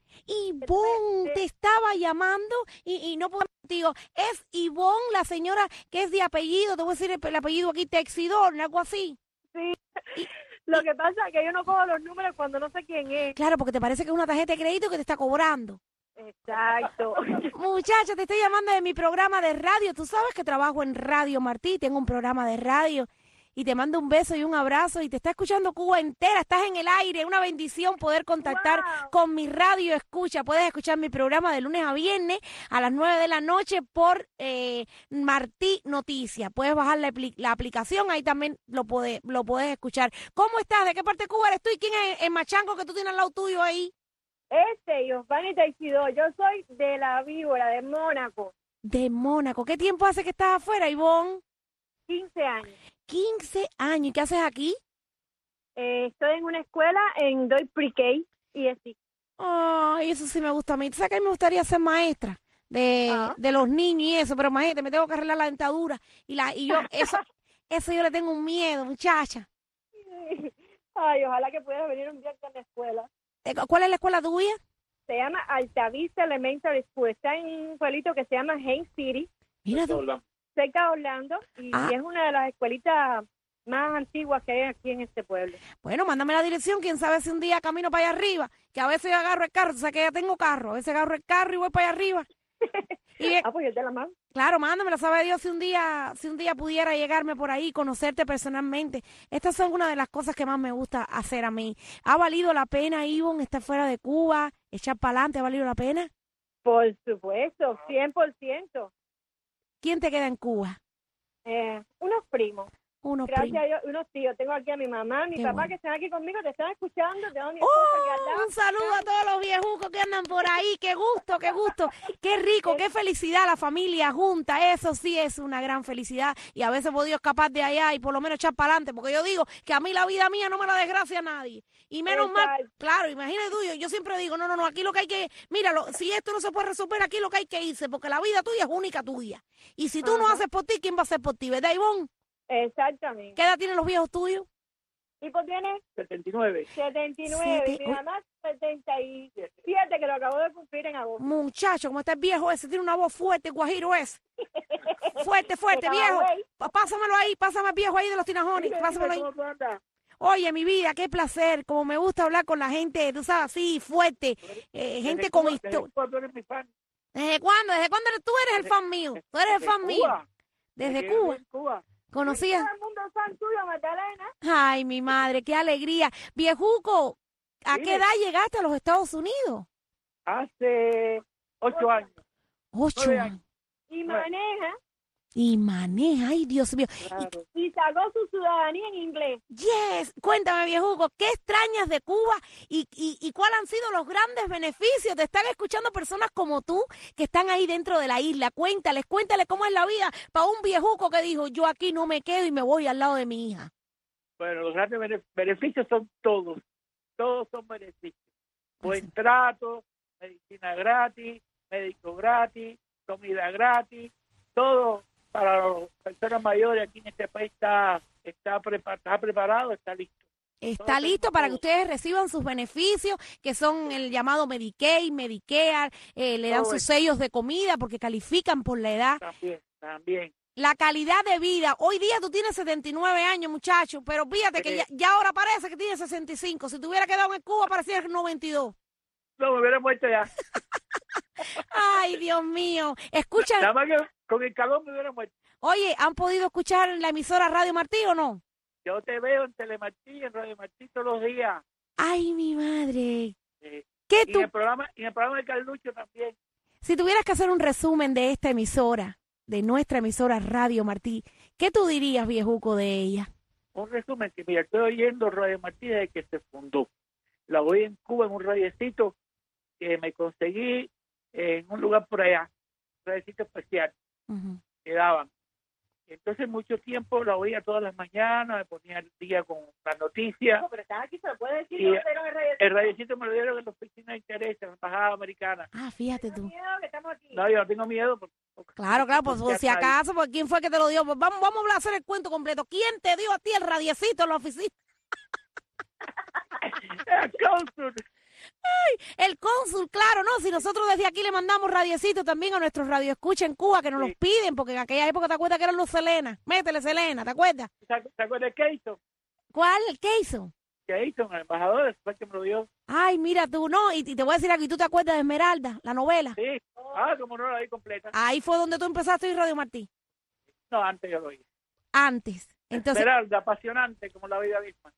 S2: Ivonne, te estaba llamando y, y no puedo contigo. Es Ivonne, la señora que es de apellido, te voy a decir el, el apellido aquí, Texidor, algo así.
S6: Sí. Y, Lo que pasa es que yo no cojo los números cuando no sé quién es.
S2: Claro, porque te parece que es una tarjeta de crédito que te está cobrando.
S6: Exacto.
S2: Muchacha, te estoy llamando de mi programa de radio. Tú sabes que trabajo en Radio Martí, tengo un programa de radio. Y te mando un beso y un abrazo. Y te está escuchando Cuba entera. Estás en el aire. Una bendición poder contactar wow. con mi radio escucha. Puedes escuchar mi programa de lunes a viernes a las nueve de la noche por eh, Martí Noticias. Puedes bajar la, la aplicación. Ahí también lo puedes, lo puedes escuchar. ¿Cómo estás? ¿De qué parte de Cuba eres tú? ¿Y quién es el machango que tú tienes al lado tuyo ahí?
S7: Este, Giovanni Teixidor. Yo soy de La Víbora, de Mónaco.
S2: De Mónaco. ¿Qué tiempo hace que estás afuera, Ivonne?
S7: quince años.
S2: quince años. ¿Y qué haces aquí?
S7: Eh, estoy en una escuela en doy pre-K y así.
S2: Ay, eso sí me gusta a mí. ¿Sabes que a mí me gustaría ser maestra de, uh-huh. de los niños y eso? Pero imagínate, me tengo que arreglar la dentadura. Y la y yo, eso, eso yo le tengo un miedo, muchacha.
S7: Ay, ojalá que puedas venir un día a la escuela.
S2: ¿Cuál es la escuela tuya?
S7: Se llama Altavista Elementary School. Está en un pueblito que se llama Haines City.
S2: Mira tú.
S7: Cerca de Orlando, y, ah. y es una de las escuelitas más antiguas que hay aquí en este pueblo.
S2: Bueno, mándame la dirección, quién sabe si un día camino para allá arriba, que a veces yo agarro el carro, o sea que ya tengo carro, a veces agarro el carro y voy para allá arriba.
S7: Y, ah, pues yo te la mando.
S2: Claro, mándamela, sabe Dios si un día, si un día pudiera llegarme por ahí, conocerte personalmente. Estas son una de las cosas que más me gusta hacer a mí. ¿Ha valido la pena, Ivonne, estar fuera de Cuba, echar para adelante? ¿Ha valido la pena?
S7: Por supuesto, cien por ciento.
S2: ¿Quién te queda en Cuba?
S7: Eh, unos primos.
S2: Unos
S7: Gracias
S2: primos.
S7: a Dios, unos tíos. Tengo aquí a mi mamá, mi
S2: Qué
S7: papá,
S2: bueno.
S7: que están aquí conmigo, te están escuchando. Tengo a mi
S2: ¡Oh!
S7: esposa aquí al lado.
S2: Un saludo a todos los viejucos que andan por ahí. ¡Qué gusto, qué gusto! ¡Qué rico, qué felicidad la familia junta! Eso sí es una gran felicidad. Y a veces he podido escapar de allá y por lo menos echar para adelante. Porque yo digo que a mí la vida mía no me la desgracia a nadie. Y menos
S7: Exacto.
S2: mal, claro, imagínate tú, yo, yo siempre digo, no, no, no, aquí lo que hay que, míralo, si esto no se puede resolver, aquí lo que hay que irse, porque la vida tuya es única tuya. Y si tú
S7: Ajá.
S2: no haces por ti, ¿quién va a hacer por ti? ¿Verdad, Ivonne?
S7: Exactamente.
S2: ¿Qué edad tienen los viejos tuyos?
S7: ¿Y por tiene?
S8: setenta y nueve.
S7: setenta y nueve.
S2: Sete-
S7: Mi mamá setenta y siete, que lo acabo de cumplir en agosto.
S2: Muchacho, como está el viejo ese, tiene una voz fuerte, guajiro ese. Fuerte, fuerte,
S7: De
S2: viejo.
S7: Camagüey.
S2: Pa- Pásamelo ahí, pásame al viejo ahí de los tinajones, pásamelo ahí.
S8: ¿Cómo tú andas?
S2: Oye, mi vida, qué placer, como me gusta hablar con la gente, tú sabes, así, fuerte, eh, gente
S8: Desde
S2: con
S8: Cuba-
S2: historia.
S8: desde Cuba tú eres mi fan.
S2: ¿Desde cuándo? ¿Desde cuándo eres- tú eres el
S8: Desde-
S2: fan mío? Tú eres el
S8: desde
S2: fan mío.
S8: Cuba.
S2: Desde
S8: Desde
S2: Cuba.
S8: Cuba.
S2: ¿Conocías?
S7: Todo el mundo es fan tuyo, Magdalena.
S2: Ay, mi madre, qué alegría. Viejuco, ¿a
S8: Dime.
S2: qué edad llegaste a los Estados Unidos?
S8: Hace ocho años.
S2: Ocho
S8: Nueve
S2: años.
S7: Y maneja
S2: Y maneja, ay, Dios mío.
S8: Claro.
S7: y sacó su ciudadanía en inglés.
S2: Yes, cuéntame, viejuco, ¿qué extrañas de Cuba y, y, y cuáles han sido los grandes beneficios de estar escuchando personas como tú que están ahí dentro de la isla? Cuéntales, cuéntales cómo es la vida para un viejuco que dijo, yo aquí no me quedo y me voy al lado de mi hija.
S8: Bueno, los grandes bene- beneficios son todos. Todos son beneficios. Buen trato, medicina gratis, médico gratis, comida gratis, todo para las personas mayores aquí en este país está, está, prepar, está preparado, está listo.
S2: Está
S8: Todo
S2: listo
S8: tenemos
S2: para
S8: todo.
S2: que ustedes reciban sus beneficios, que son el llamado Medicaid, Medicare, eh, le dan
S8: Todo
S2: sus
S8: eso.
S2: sellos de comida porque califican por la edad.
S8: También, también.
S2: La calidad de vida. Hoy día tú tienes setenta y nueve años, muchacho, pero fíjate que
S8: Sí.
S2: ya, ya ahora parece que tienes sesenta y cinco. Si te hubiera quedado en Cuba, parecía noventa y dos.
S8: No, me hubiera muerto ya.
S2: Ay, Dios mío. Escucha,
S8: Nada más que con el calor me hubiera muerto.
S2: oye, ¿han podido escuchar en la emisora Radio Martí o no?
S8: Yo te veo en Telemartí, en Radio Martí todos los días.
S2: Ay, mi madre.
S8: Eh,
S2: ¿Qué
S8: y
S2: tú,
S8: en el programa, y en el programa de Carlucho también.
S2: si tuvieras que hacer un resumen de esta emisora, de nuestra emisora Radio Martí, ¿qué tú dirías, viejuco, de ella?
S8: Un resumen que mira, estoy oyendo Radio Martí desde que se fundó. La oí en Cuba en un radiecito que me conseguí en un lugar por allá, un radiecito especial
S2: Ujú.
S8: que daban. Entonces mucho tiempo la oía todas las mañanas, me ponía al día con las noticias.
S7: Pero estás aquí, se lo puede decir.
S8: Y
S7: ¿Dónde era el radio?
S8: el radiecito me lo dieron en la oficina de interés, en la embajada americana.
S2: Ah, fíjate tú.
S7: Miedo que estamos aquí.
S8: No, yo no tengo miedo. Porque, porque-
S2: Claro, claro, pues
S8: porque
S2: si
S8: nadie-
S2: acaso, pues ¿quién fue que te lo dio? Pues vamos, vamos a hacer el cuento completo. ¿Quién te dio a ti el radiecito en la oficina?
S8: El cónsul.
S2: El cónsul, claro, ¿no? Si nosotros desde aquí le mandamos radiecito también a nuestros radioescuchas en Cuba, que nos
S8: Sí.
S2: los piden, porque en aquella época te acuerdas que eran los Selena. Métele Selena, ¿te acuerdas?
S8: ¿Se se acuerda de Keyson?
S2: ¿Cuál? ¿Qué hizo?
S8: Keyson, el embajador, fue el que me lo dio.
S2: Ay, mira tú, no, y, y te voy a decir algo, ¿y tú te acuerdas de Esmeralda, la novela?
S8: Sí. Ah, como no la vi completa.
S2: Ahí fue donde tú empezaste a ir Radio Martí,
S8: No, antes yo lo oí.
S2: antes. Entonces,
S8: Esmeralda, apasionante como la vida misma.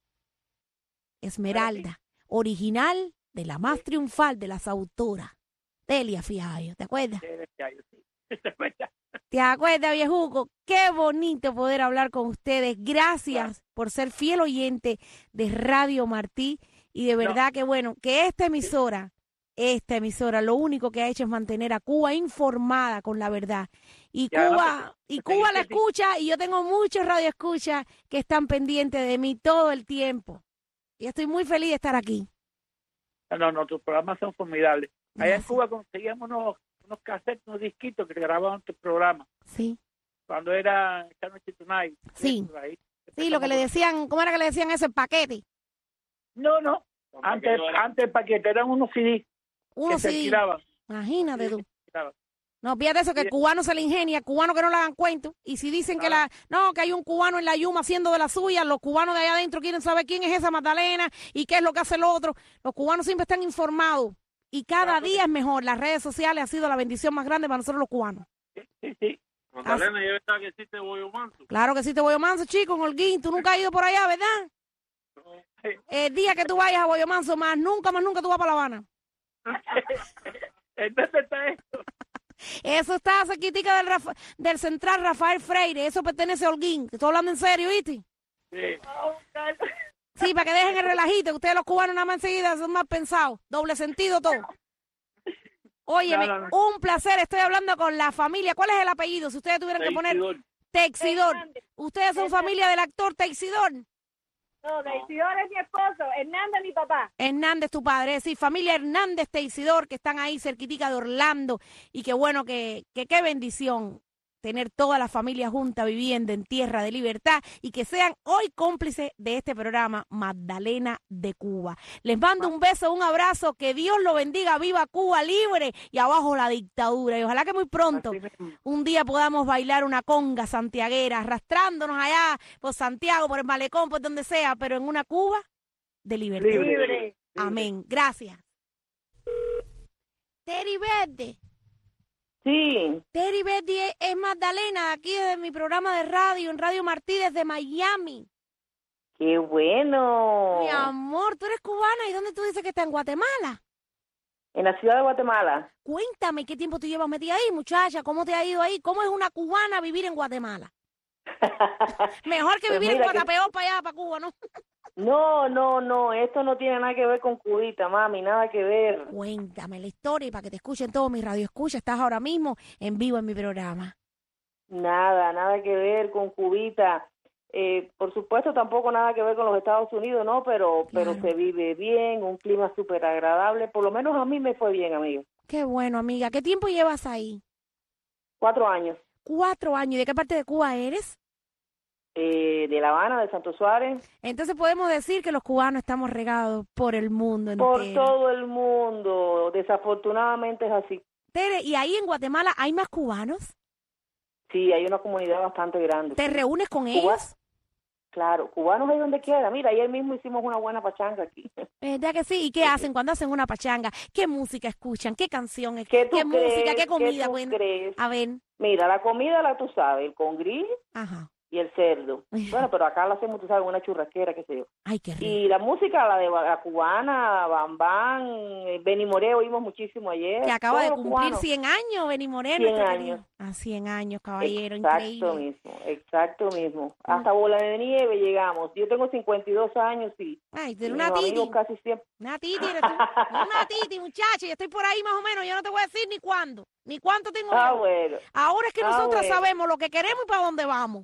S2: Esmeralda, original de la más triunfal de las autoras, Delia Fiallo, ¿te acuerdas?
S8: Sí, decía yo, sí. ¿Se acuerda?
S2: ¿Te acuerdas, viejuco? Qué bonito poder hablar con ustedes. Gracias por ser fiel oyente de Radio Martí. Y de verdad que bueno, que esta emisora, esta emisora, lo único que ha hecho es mantener a Cuba informada con la verdad. Y
S8: Y además
S2: Cuba,
S8: que-
S2: y
S8: que
S2: Cuba la
S8: seguiste-
S2: escucha, y yo tengo muchos radioescuchas que están pendientes de mí todo el tiempo. Y estoy muy feliz de estar aquí.
S8: No, no, no, tus programas son formidables. Allá en
S2: Gracias.
S8: Cuba conseguíamos unos, unos cassettes, unos disquitos que grababan tus programas.
S2: Sí,
S8: Cuando era esta noche tonight.
S2: Sí.
S8: Ahí,
S2: sí, lo que le decían, ¿cómo era que le decían ese paquete?
S8: No, no. Antes, antes el paquete eran unos C D
S2: Uno
S8: que se
S2: sí,
S8: alquilaban.
S2: imagínate
S8: Sí,
S2: tú.
S8: que se alquilaban.
S2: No, fíjate eso, que el
S8: Sí.
S2: cubano se le ingenia, el cubano que no le hagan cuento. Y si dicen que la, no, que hay un cubano en la Yuma haciendo de la suya, los cubanos de allá adentro quieren saber quién es esa Magdalena y qué es lo que hace el otro. Los cubanos siempre están informados y cada
S8: Claro que
S2: día es mejor. Las redes sociales ha sido la bendición más grande para nosotros los cubanos.
S8: Sí, sí.
S9: Magdalena, ya está que existe Bollo Manso.
S2: Claro que sí te voy a Manso, chico, en Holguín. Tú nunca has ido por allá, ¿verdad? El día que tú vayas a Bollo Manso, más nunca, más nunca tú vas para La Habana.
S8: Entonces está esto.
S2: Eso está cerquitica del, Rafa- del Central Rafael Freire. Eso pertenece a Holguín. Te estoy hablando en serio, ¿viste?
S8: Sí.
S2: Sí, para que dejen el relajito. que Ustedes los cubanos nada más enseguida son más pensados. Doble sentido todo. Óyeme,
S8: No, no, no.
S2: un placer. Estoy hablando con la familia. ¿Cuál es el apellido? Si ustedes tuvieran que poner
S9: Teixidor.
S2: Teixidor.
S7: Hernández.
S2: Ustedes son familia del actor Teixidor.
S7: No, Teixidor es mi esposo, Hernández mi papá.
S2: Hernández, tu padre. Es decir, familia Hernández Teixidor, que están ahí cerquitica de Orlando. Y qué bueno, que, que qué bendición tener toda la familia junta viviendo en tierra de libertad y que sean hoy cómplices de este programa Magdalena de Cuba. Les mando un beso, un abrazo, que Dios lo bendiga, viva Cuba libre y abajo la dictadura. Y ojalá que muy pronto
S8: Así mismo.
S2: un día podamos bailar una conga santiaguera, arrastrándonos allá por Santiago, por el malecón, por donde sea, pero en una Cuba de libertad.
S8: Libre.
S7: Libre.
S2: Amén. Gracias. Teri Verde.
S3: Sí,
S2: Teri Verde es Magdalena, aquí desde mi programa de radio, en Radio Martí, desde Miami.
S3: qué bueno.
S2: Mi amor, tú eres cubana, ¿y dónde tú dices que está? ¿En Guatemala?
S3: En la ciudad de Guatemala.
S2: Cuéntame, ¿qué tiempo tú llevas metida ahí, muchacha? ¿Cómo te ha ido ahí? ¿Cómo es una cubana vivir en Guatemala? Mejor que
S3: Pues
S2: vivir en
S3: mira que-
S2: Guatapeor para allá, para Cuba, ¿no?
S3: No, no, no, esto no tiene nada que ver con Cubita, mami, nada que ver.
S2: Cuéntame la historia y para que te escuchen todos mis radioescuchas. Estás ahora mismo en vivo en mi programa.
S3: Nada, nada que ver con Cubita. Eh, por supuesto, tampoco nada que ver con los Estados Unidos, ¿no? Pero, pero
S2: Claro.
S3: se vive bien, un clima súper agradable. Por lo menos a mí me fue bien, amigo.
S2: Qué bueno, amiga. ¿Qué tiempo llevas ahí?
S3: Cuatro años.
S2: cuatro años. ¿De qué parte de Cuba eres?
S3: Eh, de La Habana, de Santo Suárez.
S2: Entonces podemos decir que los cubanos estamos regados por el mundo entero.
S3: Por todo el mundo. Desafortunadamente es así.
S2: Tere, ¿y ahí en Guatemala hay más cubanos?
S3: Sí, hay una comunidad bastante grande.
S2: ¿Te
S3: sí.
S2: reúnes con
S3: Cuba-
S2: ellos?
S3: Claro, cubanos hay donde quiera. Mira, ayer mismo hicimos una buena pachanga aquí.
S2: ¿Verdad que sí? ¿Y qué hacen cuando hacen una pachanga? ¿Qué música escuchan? ¿Qué canciones?
S3: ¿Qué tú
S2: música?
S3: crees?
S2: ¿Qué comida?
S3: tú
S2: Bueno,
S3: crees?
S2: a ver.
S3: Mira, la comida la tú sabes, el congrí
S2: Ajá.
S3: y el cerdo. Bueno, pero acá la hacemos, tú sabes, una churrasquera, qué sé yo.
S2: Ay, qué rico.
S3: Y la música, la de la cubana, Bam Bam, eh, Benny Moré, oímos muchísimo ayer.
S2: Que acaba de
S3: Todos los
S2: cumplir
S3: cubanos.
S2: cien años, Benny Moreno.
S3: cien
S2: nuestro
S3: años.
S2: querido. Ah, cien años, caballero,
S3: Exacto
S2: increíble.
S3: mismo, exacto mismo.
S2: Ah.
S3: Hasta Bola de Nieve llegamos. Yo tengo cincuenta y dos años y,
S2: Ay,
S3: y
S2: tú eres
S3: mis
S2: una
S3: amigos
S2: titi.
S3: casi siempre.
S2: Una titi eres tú. Una titi, muchacha. Yo estoy por ahí más o menos. Yo no te voy a decir ni cuándo, ni cuánto tengo
S3: Ah,
S2: yo.
S3: bueno.
S2: Ahora es que
S3: Ah,
S2: nosotras
S3: bueno.
S2: sabemos lo que queremos y para dónde vamos.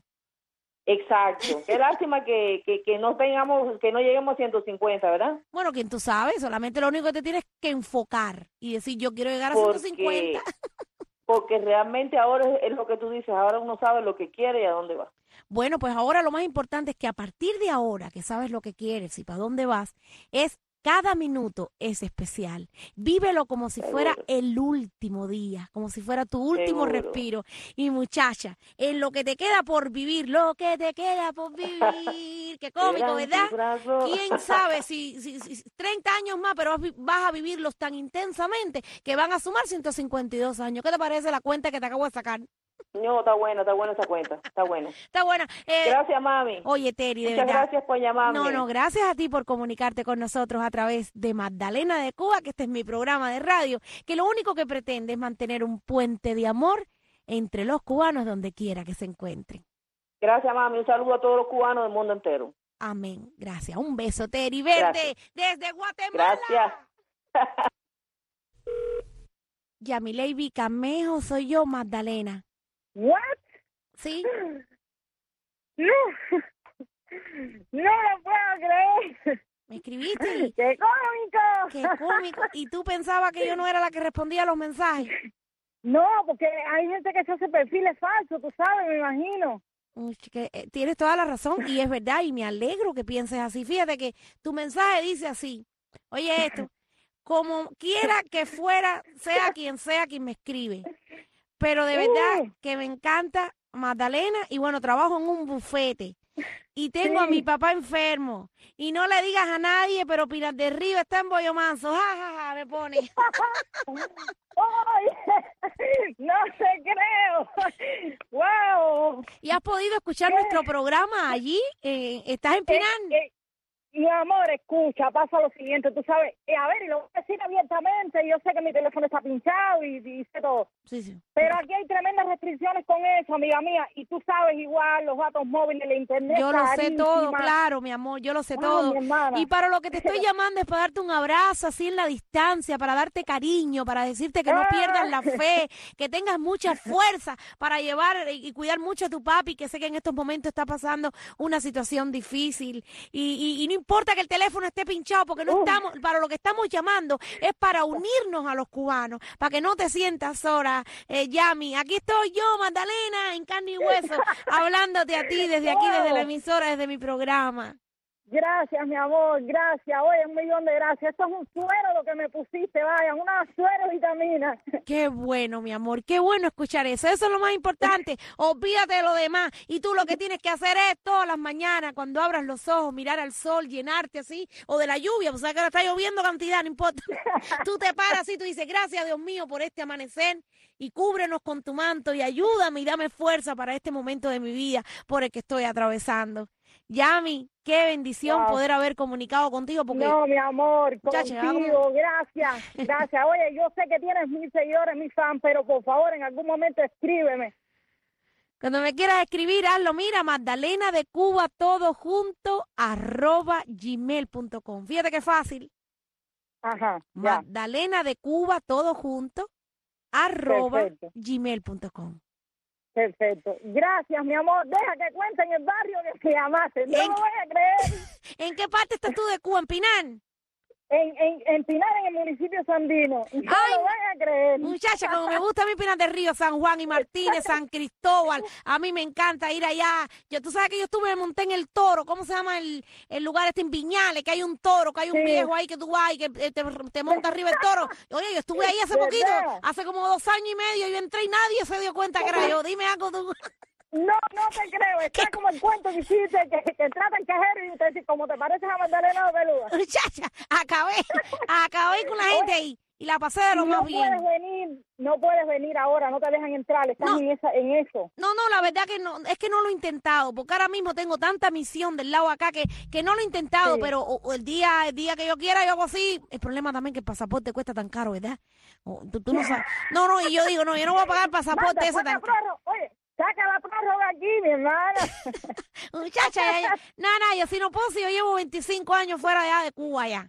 S3: Exacto. Qué lástima que, que, que no tengamos, que no lleguemos a ciento cincuenta, ¿verdad?
S2: Bueno, quien tú sabes, solamente lo único que te tienes que enfocar y decir, yo quiero llegar a
S3: Porque,
S2: ciento cincuenta.
S3: porque realmente ahora es, es lo que tú dices, ahora uno sabe lo que quiere y a dónde va.
S2: Bueno, pues ahora lo más importante es que a partir de ahora, que sabes lo que quieres y para dónde vas, es cada minuto es especial. Vívelo como si fuera
S3: Seguro.
S2: el último día, como si fuera tu último
S3: Seguro.
S2: respiro. Y muchacha, en lo que te queda por vivir, lo que te queda por vivir. Qué cómico,
S3: Eran tus
S2: ¿verdad?
S3: brazos.
S2: ¿Quién sabe si, si, si treinta años más, pero vas vi- vas a vivirlos tan intensamente que van a sumar ciento cincuenta y dos años? ¿Qué te parece la cuenta que te acabo de sacar?
S3: No, está buena, está buena esa cuenta, está buena.
S2: Está buena. Eh,
S3: Gracias, mami.
S2: Oye, Teri, de
S3: Muchas
S2: verdad.
S3: gracias por llamarme.
S2: No, no, gracias a ti por comunicarte con nosotros a través de Magdalena de Cuba, que este es mi programa de radio, que lo único que pretende es mantener un puente de amor entre los cubanos donde quiera que se encuentren.
S3: Gracias, mami. Un saludo a todos los cubanos del mundo entero.
S2: Amén. Gracias. Un beso, Teri Verde, desde Guatemala.
S3: Gracias.
S2: Yamilei Camejo, soy yo, Magdalena.
S10: ¿What?
S2: ¿Sí?
S10: No, no lo puedo creer.
S2: ¿Me escribiste?
S10: ¡Qué cómico!
S2: ¡Qué cómico! ¿Y tú pensabas que yo no era la que respondía a los mensajes?
S10: No, porque hay gente que se hace perfiles falsos, tú sabes, me imagino.
S2: Uy, que, eh, tienes toda la razón y es verdad y me alegro que pienses así. Fíjate que tu mensaje dice así, oye esto, como quiera que fuera, sea quien sea quien me escribe, pero de verdad
S10: Uh.
S2: que me encanta Magdalena y bueno, trabajo en un bufete y tengo a mi papá enfermo y no le digas a nadie, pero Pinar del Río está en Bollo Manso, ja, ja, ja, me pone.
S10: ¡Ay! No te creo. ¡Wow!
S2: ¿Y has podido escuchar nuestro programa allí? Eh, ¿Estás en Pinar?
S10: Eh, eh, mi amor, escucha, pasa lo siguiente, tú sabes, eh, a ver, y lo voy a decir abiertamente, yo sé que mi teléfono está pinchado y dice todo,
S2: Sí, sí.
S10: pero aquí hay tremendas restricciones con eso, amiga mía, y tú sabes igual, los datos móviles, la internet,
S2: Yo lo sé todo,
S10: carísima.
S2: claro, mi amor, yo lo sé
S10: Ay,
S2: todo.
S10: mi hermana.
S2: Y para lo que te estoy llamando es para darte un abrazo así en la distancia, para darte cariño, para decirte que no
S10: Ah.
S2: pierdas la fe, que tengas mucha fuerza para llevar y cuidar mucho a tu papi, que sé que en estos momentos está pasando una situación difícil. Y, y, y no importa que el teléfono esté pinchado, porque no
S10: Uh.
S2: estamos, para lo que estamos llamando es para unirnos a los cubanos, para que no te sientas sola, eh, Yami. Aquí estoy yo, Magdalena, en carne y hueso, hablándote a ti desde aquí, desde la emisora, desde mi programa.
S10: Gracias, mi amor, gracias. Oye, un millón de gracias. Esto es un suero lo que me pusiste, vaya, una suero vitamina.
S2: Qué bueno, mi amor, qué bueno escuchar eso. Eso es lo más importante. Olvídate de lo demás. Y tú lo que tienes que hacer es todas las mañanas, cuando abras los ojos, mirar al sol, llenarte así, o de la lluvia, pues sabes que ahora está lloviendo cantidad, no importa. Tú te paras así, tú dices, gracias, Dios mío, por este amanecer, y cúbrenos con tu manto, y ayúdame y dame fuerza para este momento de mi vida por el que estoy atravesando. Yami, qué bendición
S10: Wow.
S2: poder haber comunicado contigo, porque
S10: No, mi amor,
S2: Muchacha,
S10: contigo, gracias, gracias. Oye, yo sé que tienes mil seguidores, mil fans, pero por favor, en algún momento escríbeme.
S2: cuando me quieras escribir, hazlo, mira, Magdalena de Cuba, todo junto, arroba gmail punto com. Fíjate qué fácil.
S10: Ajá, ya.
S2: Magdalena de Cuba, todo junto, arroba
S10: Perfecto.
S2: gmail punto com.
S10: Perfecto. Gracias, mi amor. Deja que cuente en el barrio que te llamaste. No
S2: En-
S10: lo voy a creer.
S2: ¿En qué parte estás tú de Cuba, en Pinar?
S10: En, en, en Pinar, en el municipio Sandino. No
S2: Ay,
S10: lo van a creer.
S2: Muchacha, como me gusta a mí Pinar del Río, San Juan y Martínez, San Cristóbal, a mí me encanta ir allá. Yo, tú sabes que yo estuve, me monté en el Toro, ¿cómo se llama el, el lugar este en Viñales? Que hay un toro, que hay un
S10: Sí.
S2: viejo ahí que tú vas y que eh, te, te monta arriba el toro. Oye, yo estuve ahí hace
S10: ¿Verdad?
S2: poquito, hace como dos años y medio, yo entré y nadie se dio cuenta que era yo. Dime algo tú.
S10: No, no te creo. Está como el cuento que hiciste, que, que trata el cajero y te dice, como te pareces a Magdalena de Peluda.
S2: Muchacha, acabé, acabé con la gente ahí y la pasé de lo
S10: no
S2: más bien.
S10: puedes venir, no puedes venir ahora, no te dejan entrar, estás
S2: No.
S10: en, esa, en eso.
S2: No, no, la verdad que no, es que no lo he intentado, porque ahora mismo tengo tanta misión del lado acá que, que no lo he intentado,
S10: Sí.
S2: pero o- o el día el día que yo quiera yo hago así. El problema también que el pasaporte cuesta tan caro, ¿verdad? O, tú, tú no sabes. No, no, y yo digo, no, yo no voy a pagar el pasaporte
S10: Marta,
S2: ese
S10: saca
S2: tan
S10: la prórroga. Oye, saca la prórroga aquí, mi hermana.
S2: Muchacha, ya, ya. No, no, yo si no puedo, si yo llevo veinticinco años fuera ya de Cuba ya.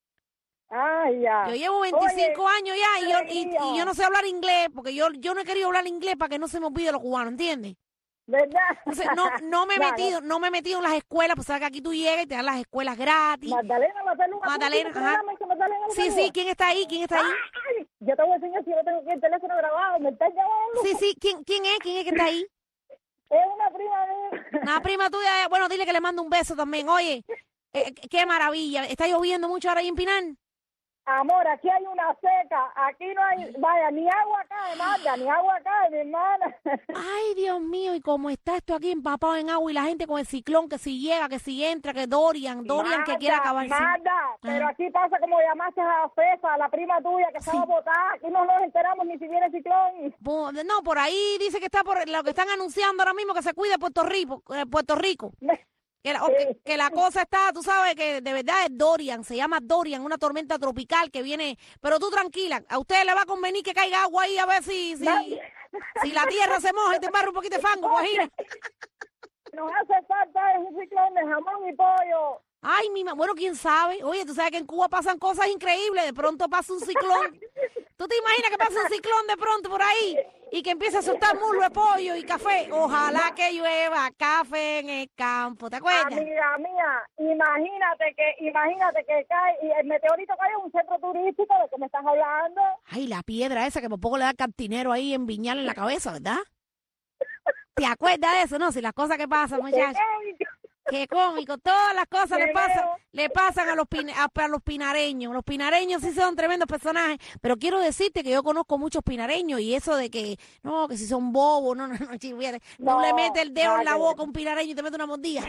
S10: Ay, ya.
S2: Yo llevo veinticinco
S10: Oye,
S2: años ya y yo, y,
S10: alegría.
S2: y yo no sé hablar inglés, porque yo, yo no he querido hablar inglés para que no se me olvide lo cubano, ¿entiendes?
S10: ¿Verdad?
S2: Entonces, no, no me he
S10: Claro.
S2: metido, no me he metido en las escuelas, pues sabes que aquí tú llegas y te dan las escuelas gratis.
S10: Magdalena la Peluda. ¿tú
S2: Magdalena,
S10: tienes
S2: ajá.
S10: programa que Magdalena la
S2: Sí,
S10: Peluda?
S2: sí, ¿quién está ahí? ¿Quién está ahí?
S10: Ay, yo te voy a enseñar si yo tengo aquí el teléfono grabado, me estás llamando.
S2: Sí, sí, ¿quién, quién es? ¿Quién es que está ahí?
S10: Es una prima mía.
S2: Una prima tuya. eh, Bueno, dile que le mando un beso también. Oye, eh, qué maravilla. ¿Está lloviendo mucho ahora ahí en Pinar?
S10: Amor, aquí hay una seca, aquí no hay, vaya, ni agua cae, Magda, ni agua cae, mi hermana.
S2: Ay, Dios mío, y cómo está esto aquí empapado en agua y la gente con el ciclón, que si llega, que si entra, que Dorian, Dorian que quiere acabar. sí.
S10: Magda, pero
S2: Ah.
S10: aquí pasa como llamaste a César, a la prima tuya que estaba
S2: Sí.
S10: botada, aquí no nos enteramos ni si viene ciclón.
S2: Po- No, por ahí dice que está por lo que están anunciando ahora mismo que se cuide Puerto Rico, eh, Puerto Rico. Que la, o que,
S10: Sí.
S2: que la cosa está, tú sabes que de verdad es Dorian, se llama Dorian, una tormenta tropical que viene, pero tú tranquila, a ustedes le va a convenir que caiga agua ahí a ver si, si, si la tierra se moja y te embarra un poquito de fango, guajira.
S10: Nos hace falta es un ciclón de jamón y pollo.
S2: Ay, mi ma- bueno, quién sabe. Oye, tú sabes que en Cuba pasan cosas increíbles, de pronto pasa un ciclón. ¿Tú te imaginas que pasa un ciclón de pronto por ahí y que empieza a soltar muslo de pollo y café? Ojalá que llueva café en el campo, ¿te acuerdas?
S10: Amiga mía, imagínate que, imagínate que cae, y el meteorito cae en un centro turístico de que me estás hablando.
S2: Ay, la piedra esa que por poco le da cantinero ahí en Viñal en la cabeza, ¿verdad? ¿Te acuerdas de eso? No, si las cosas que pasan, muchachos. Qué cómico, todas las cosas
S10: Te
S2: le pasan,
S10: veo.
S2: le pasan a los pin- a, a los pinareños. Los pinareños sí son tremendos personajes, pero quiero decirte que yo conozco muchos pinareños y eso de que, no, que si son bobos, no, no, no, chivieres. No,
S10: No,
S2: le mete el dedo
S10: nada
S2: en la
S10: que
S2: boca
S10: ver.
S2: a un pinareño y te mete una mordida.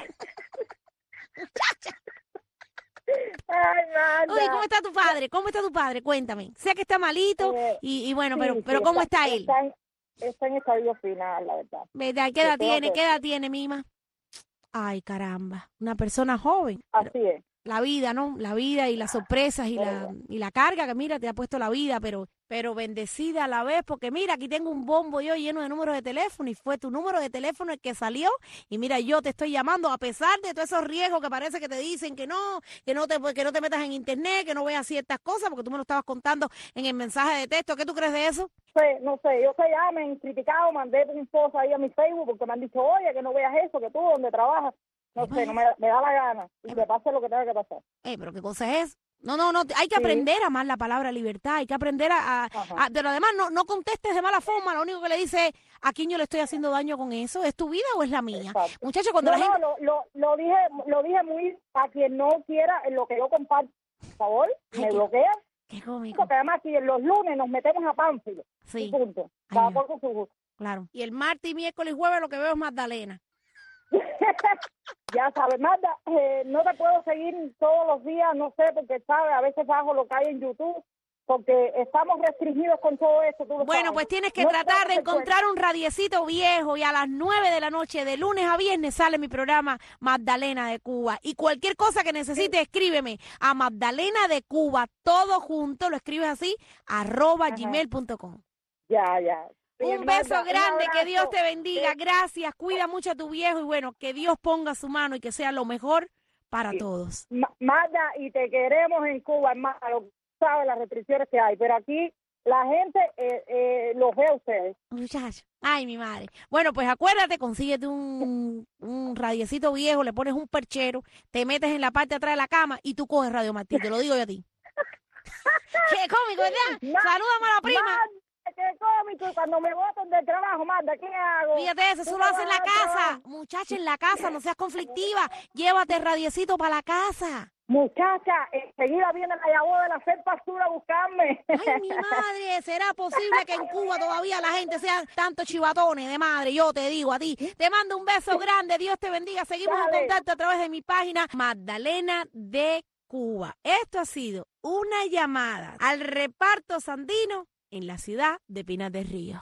S10: Ay, Magda.
S2: Oye, ¿cómo está tu padre? ¿Cómo está tu padre? Cuéntame. Sé que está malito
S10: Eh,
S2: y, y bueno,
S10: Sí,
S2: pero,
S10: sí,
S2: pero ¿cómo está él?
S10: Está en, está en estadio final, la verdad.
S2: ¿Verdad? ¿Qué edad
S10: Yo creo
S2: tiene?
S10: que
S2: ¿Qué edad tiene, Mima? Ay, caramba. Una persona joven.
S10: Así es.
S2: La vida, ¿no? La vida y las sorpresas y la, y la carga que mira, te ha puesto la vida, pero, pero bendecida a la vez, porque mira, aquí tengo un bombo yo lleno de números de teléfono y fue tu número de teléfono el que salió y mira, yo te estoy llamando a pesar de todos esos riesgos que parece que te dicen que no, que no te, que no te metas en internet, que no veas ciertas cosas, porque tú me lo estabas contando en el mensaje de texto. ¿Qué tú crees de eso?
S10: No sé, no sé, yo sé, ya me han criticado, mandé un post ahí a mi Facebook porque me han dicho, oye, que no veas eso, que tú donde trabajas, no sé, no me, me da la gana y que pase lo que tenga que pasar.
S2: Eh, pero ¿qué cosa es eso? No, no, no, hay que
S10: Sí.
S2: aprender a amar la palabra libertad, hay que aprender a, a-
S10: Ajá.
S2: a- pero además no, no contestes de mala forma, lo único que le dice es, ¿a quién yo le estoy haciendo daño con eso? ¿Es tu vida o es la mía?
S10: Exacto.
S2: Muchachos, cuando
S10: No,
S2: la
S10: no,
S2: gente...
S10: lo, lo, lo dije, lo dije muy a quien no quiera lo que yo comparto, por favor,
S2: Ay,
S10: me
S2: qué-
S10: bloquea,
S2: Qué cómico.
S10: porque además aquí en los lunes nos metemos a Pánfilo,
S2: Sí,
S10: y punto,
S2: Ay,
S10: cada
S2: ya.
S10: cual con su gusto.
S2: claro. Y el martes y miércoles y jueves lo que veo es Magdalena.
S10: Ya sabes, Magda, eh, no te puedo seguir todos los días, no sé, porque sabes, a veces bajo lo que hay en YouTube, porque estamos restringidos con todo eso. Tú lo
S2: Bueno,
S10: sabes.
S2: pues tienes que
S10: No
S2: tratar
S10: puedo
S2: de
S10: hacer
S2: encontrar un radiecito viejo y a las nueve de la noche, de lunes a viernes, sale mi programa Magdalena de Cuba. Y cualquier cosa que necesites, escríbeme a Magdalena de Cuba, todo junto, lo escribes así, arroba
S10: Ajá.
S2: gmail punto com.
S10: Ya, ya. Sí,
S2: Un beso
S10: Magda, un
S2: grande, que Dios
S10: abrazo.
S2: te bendiga, gracias, cuida mucho a tu viejo y bueno, que Dios ponga su mano y que sea lo mejor para
S10: Sí.
S2: todos.
S10: Ma- Magda, y te queremos en Cuba, hermano, sabes las restricciones que hay, pero aquí la gente eh, eh, los ve a ustedes.
S2: Muchacho, ay, mi madre. Bueno, pues acuérdate, consíguete un, un radiecito viejo, le pones un perchero, te metes en la parte de atrás de la cama y tú coges Radio Martí, te lo digo yo a ti. Qué cómico, ¿verdad? Salúdame a la prima.
S10: Magda, qué cómico, cuando me botan del trabajo, Magda, ¿qué hago?
S2: Fíjate eso, eso lo hace en la casa. Muchacha, en la casa, no seas conflictiva. Llévate el radiecito para la casa.
S10: Muchacha, enseguida viene la yaboa de la Felpa Sur a buscarme.
S2: Ay, mi madre, ¿será posible que en Cuba todavía la gente sea tanto chivatones de madre? Yo te digo a ti. Te mando un beso grande, Dios te bendiga. Seguimos
S10: Dale.
S2: en contacto a través de mi página Magdalena de Cuba. Esto ha sido una llamada al reparto sandino en la ciudad de Pinas del Río.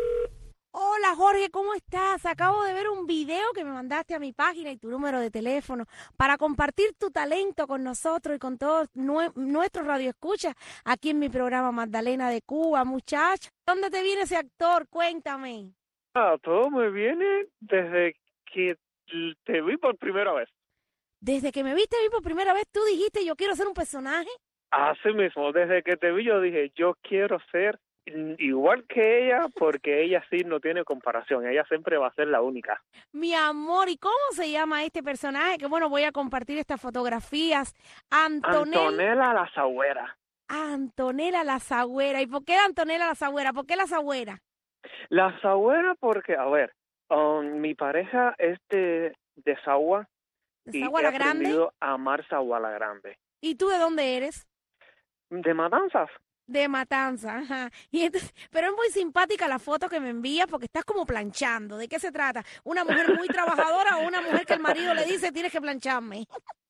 S2: Hola Jorge, ¿cómo estás? Acabo de ver un video que me mandaste a mi página y tu número de teléfono para compartir tu talento con nosotros y con todos nue nuestros radioescuchas aquí en mi programa Magdalena de Cuba. Muchacho, ¿dónde te viene ese actor? Cuéntame.
S11: Ah, todo me viene desde que te vi por primera vez.
S2: Desde que me viste vi por primera vez, tú dijiste yo quiero ser un personaje.
S11: Así mismo, desde que te vi yo dije yo quiero ser igual que ella, porque ella sí no tiene comparación, ella siempre va a ser la única.
S2: Mi amor, ¿y cómo se llama este personaje? Que bueno, voy a compartir estas fotografías. Antonella,
S11: Antonella la Sagüera.
S2: Antonella la Sagüera. ¿Y por qué Antonella la Sagüera? ¿Por qué la Sagüera?
S11: La Sagüera porque, a ver, um, mi pareja es de, de Sagua.
S2: ¿De
S11: y
S2: Sagua
S11: he
S2: la Grande?
S11: aprendido a amar Sagua la Grande.
S2: ¿Y tú de dónde eres?
S11: De Matanzas.
S2: De Matanza, ajá. Y entonces, pero es muy simpática la foto que me envías porque estás como planchando. ¿De qué se trata? ¿Una mujer muy trabajadora o una mujer que el marido le dice tienes que plancharme?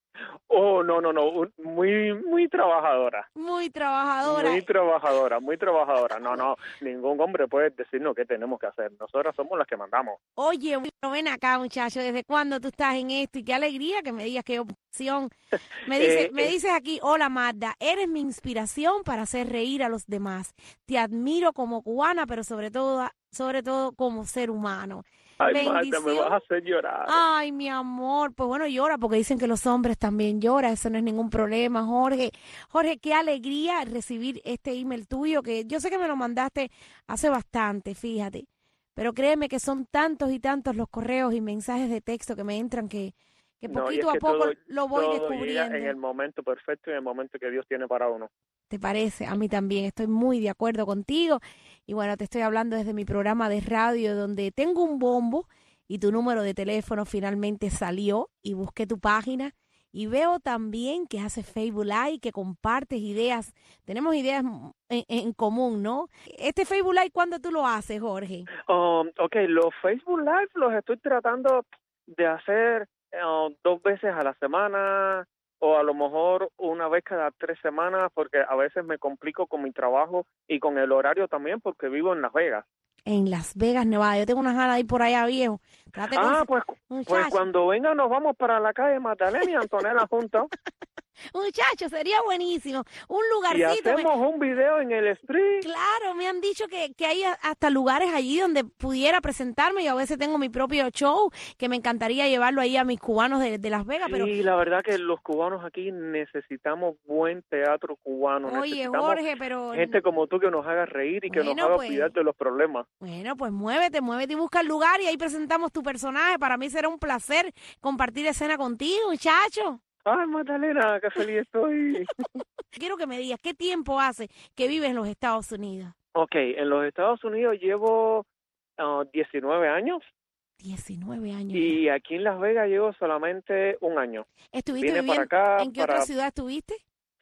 S11: Oh, no, no, no, muy, muy trabajadora.
S2: Muy trabajadora.
S11: Muy trabajadora, muy trabajadora. No, no, ningún hombre puede decirnos qué tenemos que hacer. Nosotras somos las que mandamos.
S2: Oye, bueno, ven acá, muchacho, ¿desde cuándo tú estás en esto? Y qué alegría que me digas qué opción. Me, dice,
S11: Eh,
S2: me
S11: eh.
S2: dices aquí, hola Magda, eres mi inspiración para hacer reír a los demás. Te admiro como cubana, pero sobre todo, sobre todo como ser humano.
S11: Ay, Magda, me
S2: Bendición.
S11: vas a hacer llorar.
S2: Ay, mi amor, pues bueno, llora porque dicen que los hombres también lloran, eso no es ningún problema, Jorge. Jorge, qué alegría recibir este email tuyo, que yo sé que me lo mandaste hace bastante, fíjate, pero créeme que son tantos y tantos los correos y mensajes de texto que me entran que, que
S11: No, y
S2: poquito
S11: es
S2: a
S11: que
S2: poco
S11: todo-
S2: lo voy
S11: todo llega
S2: descubriendo.
S11: en el momento perfecto y en el momento que Dios tiene para uno.
S2: ¿Te parece? A mí también, estoy muy de acuerdo contigo. Y bueno, te estoy hablando desde mi programa de radio donde tengo un bombo y tu número de teléfono finalmente salió y busqué tu página y veo también que haces Facebook Live, que compartes ideas. Tenemos ideas en, en común, ¿no? Este Facebook Live, ¿cuándo tú lo haces, Jorge?
S11: Um, ok, los Facebook Live los estoy tratando de hacer uh, dos veces a la semana o a lo mejor una vez cada tres semanas porque a veces me complico con mi trabajo y con el horario también porque vivo en Las Vegas.
S2: En Las Vegas, Nevada. Yo tengo unas ganas de ir por allá, viejo. Trate con-
S11: Ah, pues, pues
S2: Muchacho.
S11: cuando venga nos vamos para la calle Magdalena y Antonella juntos
S2: Muchachos, sería buenísimo. Un
S11: y
S2: lugarcito. me-
S11: hacemos un video en el street.
S2: Claro, me han dicho que, que hay a- hasta lugares allí donde pudiera presentarme. Yo a veces tengo mi propio show, que me encantaría llevarlo ahí a mis cubanos de, de Las Vegas, pero
S11: Sí, la verdad que los cubanos aquí necesitamos buen teatro cubano.
S2: oye,
S11: necesitamos
S2: Jorge, pero
S11: gente como tú que nos haga reír y que
S2: Bueno,
S11: nos haga
S2: pues.
S11: olvidar de los problemas.
S2: bueno, pues muévete, muévete y busca el lugar y ahí presentamos tu personaje. Para mí será un placer compartir escena contigo, muchacho.
S11: Ay, Magdalena, qué feliz estoy.
S2: Quiero que me digas, ¿qué tiempo hace que vives en los Estados Unidos?
S11: Ok, en los Estados Unidos llevo ah, diecinueve años
S2: diecinueve años.
S11: y aquí en Las Vegas llevo solamente un año.
S2: ¿Estuviste
S11: Vine
S2: viviendo?
S11: para acá,
S2: ¿En qué
S11: para,
S2: otra ciudad estuviste?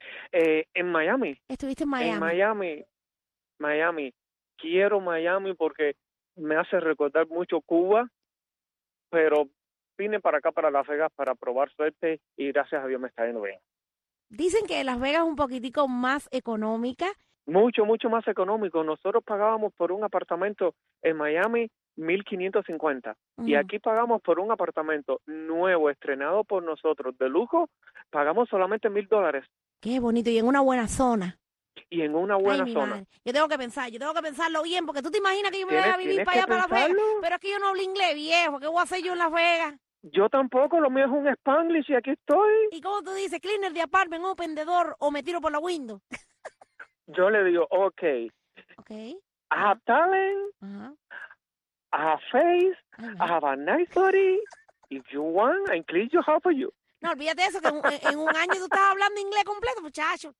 S11: eh, en Miami.
S2: Estuviste en Miami.
S11: En Miami, Miami. Quiero Miami porque me hace recordar mucho Cuba, pero vine para acá, para Las Vegas, para probar suerte y gracias a Dios me está yendo bien.
S2: Dicen que Las Vegas es un poquitico más económica.
S11: Mucho, mucho más económico. Nosotros pagábamos por un apartamento en Miami mil quinientos cincuenta y
S2: Ujú.
S11: aquí pagamos por un apartamento nuevo, estrenado por nosotros, de lujo, pagamos solamente mil dólares
S2: Qué bonito y en una buena zona.
S11: y en una buena
S2: Ay, mi
S11: zona.
S2: madre. Yo tengo que pensar, yo tengo que pensarlo bien, porque tú te imaginas que yo me
S11: Tienes-
S2: voy a vivir
S11: tienes
S2: para allá,
S11: que
S2: para Las Vegas.
S11: pensarlo.
S2: Pero es que yo no hablo inglés, viejo. ¿Qué voy a hacer yo en Las Vegas?
S11: Yo tampoco, lo mío es un Spanglish y aquí estoy.
S2: ¿Y cómo tú dices? Cleaner de apartment, open the door, o me tiro por la window.
S11: Yo le digo, ok,
S2: Okay.
S11: I have talent.
S2: Uh-huh.
S11: I have face.
S2: Ay,
S11: I have a nice body. If you want, I can clean your house for you.
S2: No, olvídate de eso, que en, en un año tú estás hablando inglés completo, muchacho.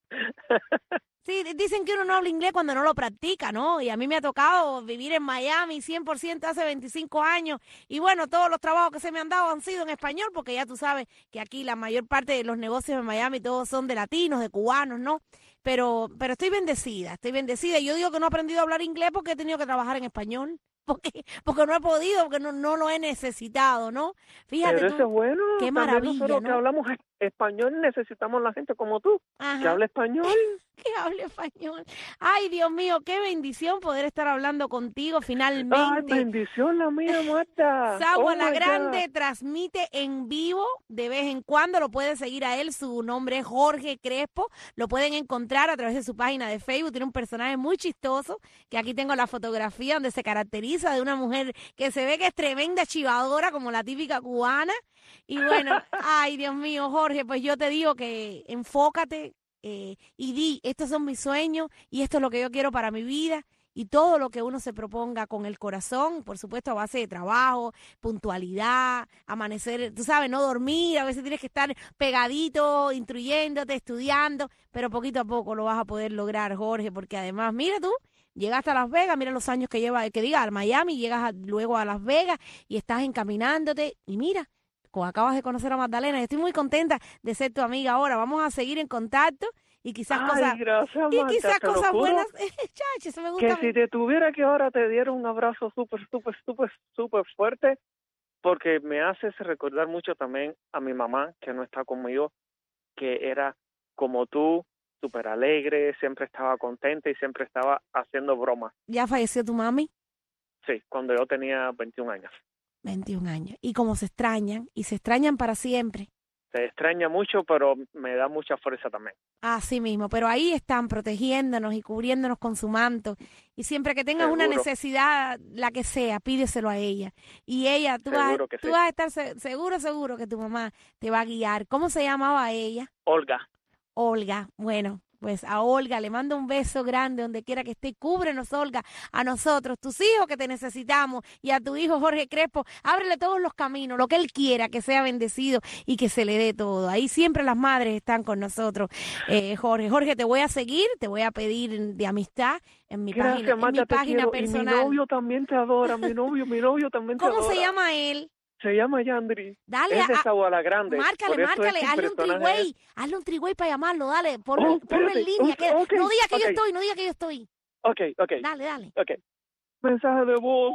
S2: Sí, dicen que uno no habla inglés cuando no lo practica, ¿no? Y a mí me ha tocado vivir en Miami cien por ciento hace veinticinco años. Y bueno, todos los trabajos que se me han dado han sido en español, porque ya tú sabes que aquí la mayor parte de los negocios en Miami todos son de latinos, de cubanos, ¿no? Pero, pero estoy bendecida, estoy bendecida. Y yo digo que no he aprendido a hablar inglés porque he tenido que trabajar en español. Porque, porque no he podido, porque no, no lo he necesitado, ¿no? Fíjate
S11: Pero
S2: tú,
S11: eso es bueno.
S2: qué
S11: También
S2: maravilla,
S11: nosotros
S2: ¿no?
S11: que hablamos español necesitamos la gente como tú,
S2: Ajá.
S11: que habla español.
S2: Que hable español. Ay, Dios mío, qué bendición poder estar hablando contigo finalmente.
S11: Ay, bendición la mía, Marta.
S2: Sagua
S11: Oh,
S2: la
S11: my
S2: Grande
S11: God.
S2: transmite en vivo de vez en cuando. Lo pueden seguir a él. Su nombre es Jorge Crespo. Lo pueden encontrar a través de su página de Facebook. Tiene un personaje muy chistoso, que aquí tengo la fotografía donde se caracteriza de una mujer que se ve que es tremenda chivadora, como la típica cubana. Y bueno, ay, Dios mío, Jorge, pues yo te digo que enfócate eh, y di, estos son mis sueños y esto es lo que yo quiero para mi vida. Y todo lo que uno se proponga con el corazón, por supuesto a base de trabajo, puntualidad, amanecer, tú sabes, no dormir, a veces tienes que estar pegadito, instruyéndote, estudiando, pero poquito a poco lo vas a poder lograr, Jorge, porque además, mira tú, llegaste a Las Vegas, mira los años que lleva, que diga, a Miami, llegas a, luego a Las Vegas y estás encaminándote y mira, como acabas de conocer a Magdalena, yo estoy muy contenta de ser tu amiga ahora, vamos a seguir en contacto. Y quizás
S11: Ay,
S2: cosas,
S11: gracias,
S2: y
S11: Marta,
S2: quizás
S11: te lo
S2: cosas
S11: juro
S2: buenas. Chacho, eso me gusta.
S11: Que si te tuviera que ahora te diera un abrazo súper, súper, súper, súper fuerte, porque me haces recordar mucho también a mi mamá, que no está conmigo, que era como tú, súper alegre, siempre estaba contenta y siempre estaba haciendo bromas.
S2: ¿Ya falleció tu mami?
S11: Sí, cuando yo tenía veintiún años.
S2: veintiún años. Y como se extrañan, y se extrañan para siempre.
S11: Se extraña mucho, pero me da mucha fuerza también.
S2: Así mismo, pero ahí están protegiéndonos y cubriéndonos con su manto. Y siempre que tengas
S11: Seguro.
S2: una necesidad, la que sea, pídeselo a ella. Y ella, tú, vas,
S11: Seguro que
S2: tú
S11: sí.
S2: vas a estar se- seguro, seguro que tu mamá te va a guiar. ¿Cómo se llamaba ella?
S11: Olga.
S2: Olga. Bueno, pues a Olga le mando un beso grande donde quiera que esté. Cúbrenos, Olga, a nosotros, tus hijos que te necesitamos, y a tu hijo Jorge Crespo. Ábrele todos los caminos, lo que él quiera, que sea bendecido y que se le dé todo. Ahí siempre las madres están con nosotros, eh, Jorge. Jorge, te voy a seguir, te voy a pedir de amistad en mi
S11: Gracias,
S2: página, en
S11: Marta,
S2: mi
S11: te
S2: página
S11: quiero.
S2: personal.
S11: Y mi novio también te adora, mi novio, mi novio también te
S2: ¿Cómo
S11: adora.
S2: se llama él?
S11: Se llama Yandri.
S2: Dale,
S11: es de
S2: a-
S11: Sagua la Grande.
S2: Márcale,
S11: Por eso
S2: márcale,
S11: es que
S2: hazle un
S11: personaje
S2: trigüey, hazle un trigüey para llamarlo, dale, ponlo,
S11: Oh,
S2: ponlo en
S11: espérate,
S2: línea, que,
S11: ok,
S2: no diga que yo
S11: ok.
S2: estoy, no diga que yo estoy,
S11: es. Ok, ok.
S2: dale, dale.
S11: Ok. Mensaje de voz.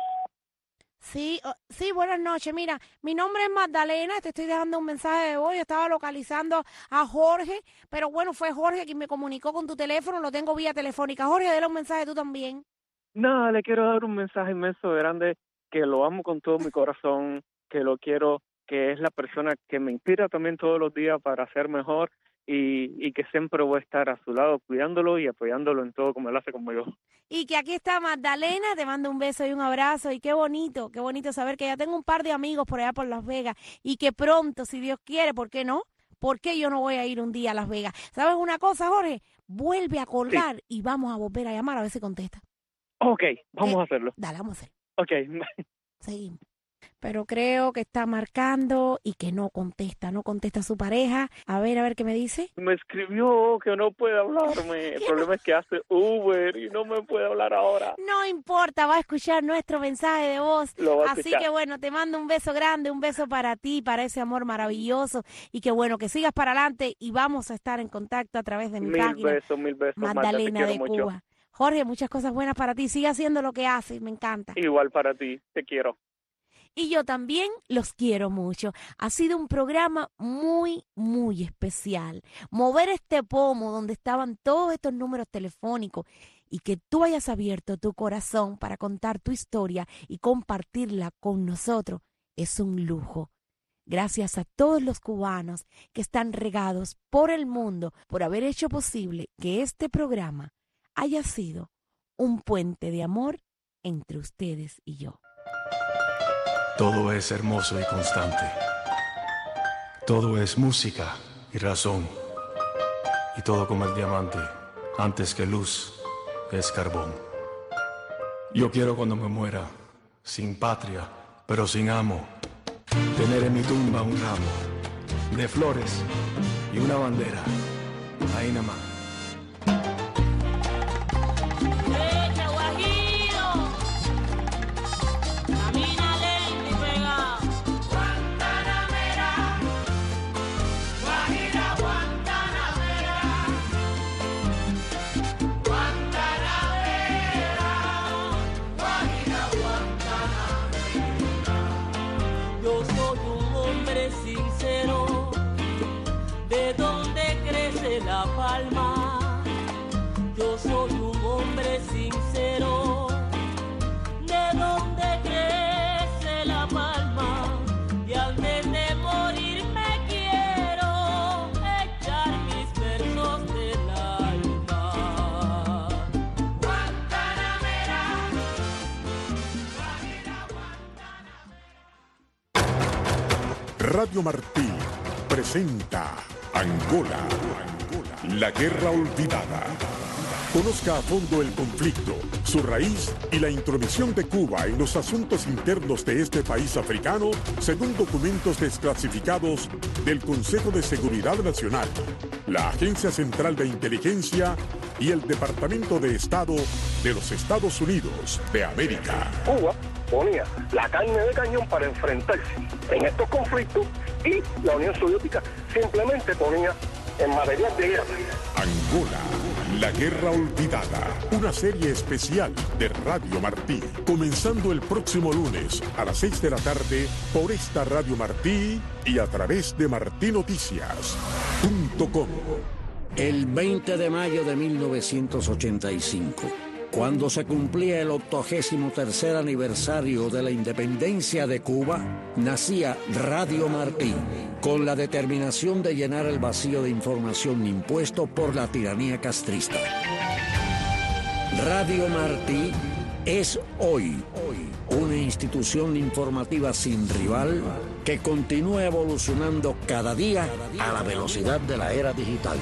S2: Sí, oh, sí, buenas noches, mira, mi nombre es Magdalena, te estoy dejando un mensaje de voz, yo estaba localizando a Jorge, pero bueno, fue Jorge quien me comunicó con tu teléfono, lo tengo vía telefónica. Jorge, dale un mensaje tú también.
S11: Nada, le quiero dar un mensaje inmenso, grande, que lo amo con todo mi corazón, que lo quiero, que es la persona que me inspira también todos los días para ser mejor y, y que siempre voy a estar a su lado cuidándolo y apoyándolo en todo como él hace conmigo.
S2: Y que aquí está Magdalena, te mando un beso y un abrazo, y qué bonito, qué bonito saber que ya tengo un par de amigos por allá por Las Vegas, y que pronto, si Dios quiere, ¿por qué no? ¿Por qué yo no voy a ir un día a Las Vegas? ¿Sabes una cosa, Jorge? Vuelve a colgar y vamos a volver a llamar a ver si contesta.
S11: Ok, vamos
S2: Eh,
S11: a hacerlo.
S2: Dale, vamos a hacer.
S11: Ok,
S2: Seguimos. Pero creo que está marcando y que no contesta, no contesta a su pareja. A ver, a ver qué me dice.
S11: me escribió que no puede hablarme. El problema es que hace Uber y no me puede hablar ahora.
S2: No importa, va a escuchar nuestro mensaje de voz.
S11: Lo va a
S2: Así
S11: escuchar.
S2: que bueno, te mando un beso grande, un beso para ti, para ese amor maravilloso. Y que bueno, que sigas para adelante y vamos a estar en contacto a través de mi
S11: Mil
S2: página.
S11: besos, mil besos, Marta, te
S2: Magdalena
S11: quiero
S2: de
S11: mucho.
S2: Cuba. Jorge, muchas cosas buenas para ti. Sigue haciendo lo que haces, me encanta.
S11: Igual para ti, te quiero.
S2: Y yo también los quiero mucho. Ha sido un programa muy, muy especial. Mover este pomo donde estaban todos estos números telefónicos y que tú hayas abierto tu corazón para contar tu historia y compartirla con nosotros es un lujo. Gracias a todos los cubanos que están regados por el mundo por haber hecho posible que este programa haya sido un puente de amor entre ustedes y yo.
S12: Todo es hermoso y constante. Todo es música y razón. Y todo como el diamante, antes que luz, es carbón. Yo quiero cuando me muera, sin patria, pero sin amo, tener en mi tumba un ramo de flores y una bandera, ahí nada más.
S13: La palma, yo soy un hombre sincero, de donde crece la palma, y antes de morir me quiero echar mis versos del alma. Guantanamera, Guajira,
S1: Guantanamera. Radio Martí presenta Angola. La guerra olvidada. Conozca a fondo el conflicto, su raíz y la intromisión de Cuba en los asuntos internos de este país africano, según documentos desclasificados del Consejo de Seguridad Nacional, la Agencia Central de Inteligencia y el Departamento de Estado de los Estados Unidos de América.
S14: Cuba ponía la carne de cañón para enfrentarse en estos conflictos y la Unión Soviética simplemente ponía en material de guerra.
S1: Angola, la guerra olvidada. Una serie especial de Radio Martí. Comenzando el próximo lunes a las seis de la tarde por esta Radio Martí y a través de martí noticias punto com.
S15: El veinte de mayo de mil novecientos ochenta y cinco, cuando se cumplía el octogésimo tercer aniversario de la independencia de Cuba, nacía Radio Martí, con la determinación de llenar el vacío de información impuesto por la tiranía castrista. Radio Martí es hoy, hoy una institución informativa sin rival que continúa evolucionando cada día a la velocidad de la era digital.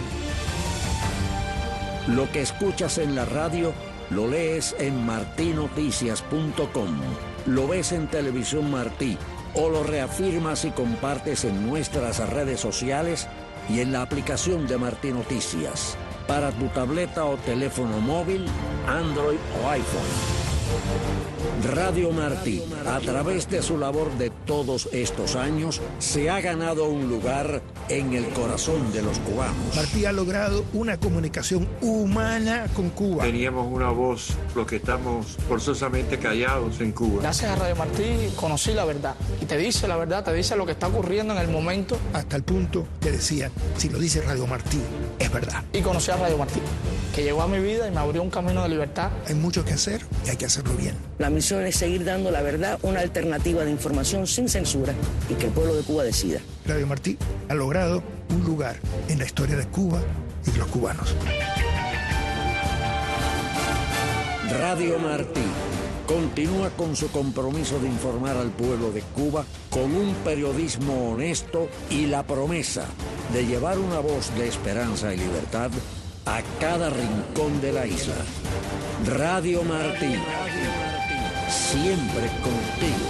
S15: Lo que escuchas en la radio lo lees en martí noticias punto com, lo ves en Televisión Martí o lo reafirmas y compartes en nuestras redes sociales y en la aplicación de Martí Noticias para tu tableta o teléfono móvil, Android o iPhone. Radio Martí, a través de su labor de todos estos años, se ha ganado un lugar en el corazón de los cubanos.
S16: Martí ha logrado una comunicación humana con Cuba.
S17: Teníamos una voz, los que estamos forzosamente callados en Cuba.
S18: Gracias a Radio Martí conocí la verdad. Y te dice la verdad, te dice lo que está ocurriendo en el momento.
S16: Hasta el punto que decían, si lo dice Radio Martí, es verdad.
S18: Y conocí a Radio Martí, que llegó a mi vida y me abrió un camino de libertad.
S16: Hay mucho que hacer y hay que hacerlo bien.
S19: La misión es seguir dando la verdad, una alternativa de información sin censura y que el pueblo de Cuba decida.
S16: Radio Martí ha logrado un lugar en la historia de Cuba y de los cubanos.
S15: Radio Martí continúa con su compromiso de informar al pueblo de Cuba con un periodismo honesto y la promesa de llevar una voz de esperanza y libertad a cada rincón de la isla. Radio Martí, siempre contigo.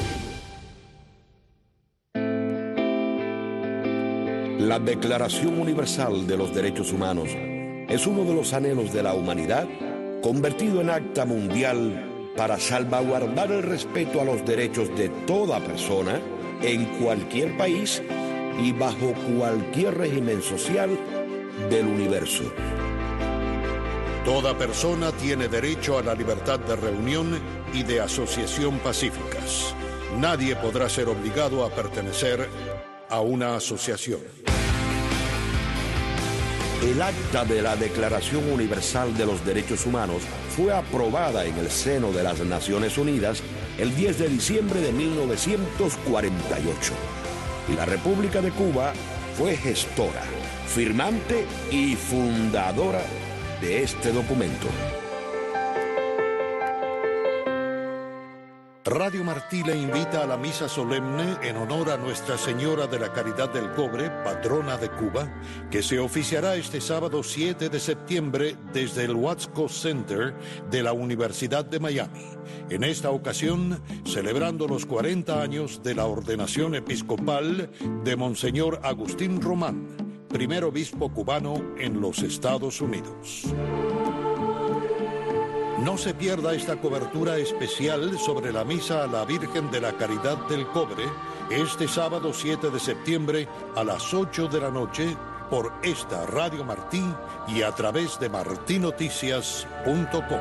S20: La Declaración Universal de los Derechos Humanos es uno de los anhelos de la humanidad convertido en acta mundial para salvaguardar el respeto a los derechos de toda persona en cualquier país y bajo cualquier régimen social del universo.
S21: Toda persona tiene derecho a la libertad de reunión y de asociación pacíficas. Nadie podrá ser obligado a pertenecer a una asociación.
S20: El acta de la Declaración Universal de los Derechos Humanos fue aprobada en el seno de las Naciones Unidas el diez de diciembre de mil novecientos cuarenta y ocho. Y la República de Cuba fue gestora, firmante y fundadora de este documento.
S21: Radio Martí le invita a la misa solemne en honor a Nuestra Señora de la Caridad del Cobre, patrona de Cuba, que se oficiará este sábado siete de septiembre desde el Watsco Center de la Universidad de Miami. En esta ocasión, celebrando los cuarenta años de la ordenación episcopal de Monseñor Agustín Román, primer obispo cubano en los Estados Unidos. No se pierda esta cobertura especial sobre la misa a la Virgen de la Caridad del Cobre este sábado siete de septiembre a las ocho de la noche por esta Radio Martí y a través de martí noticias punto com.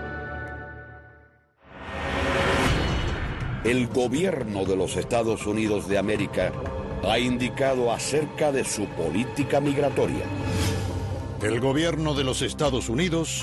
S20: El gobierno de los Estados Unidos de América ha indicado acerca de su política migratoria.
S21: El gobierno de los Estados Unidos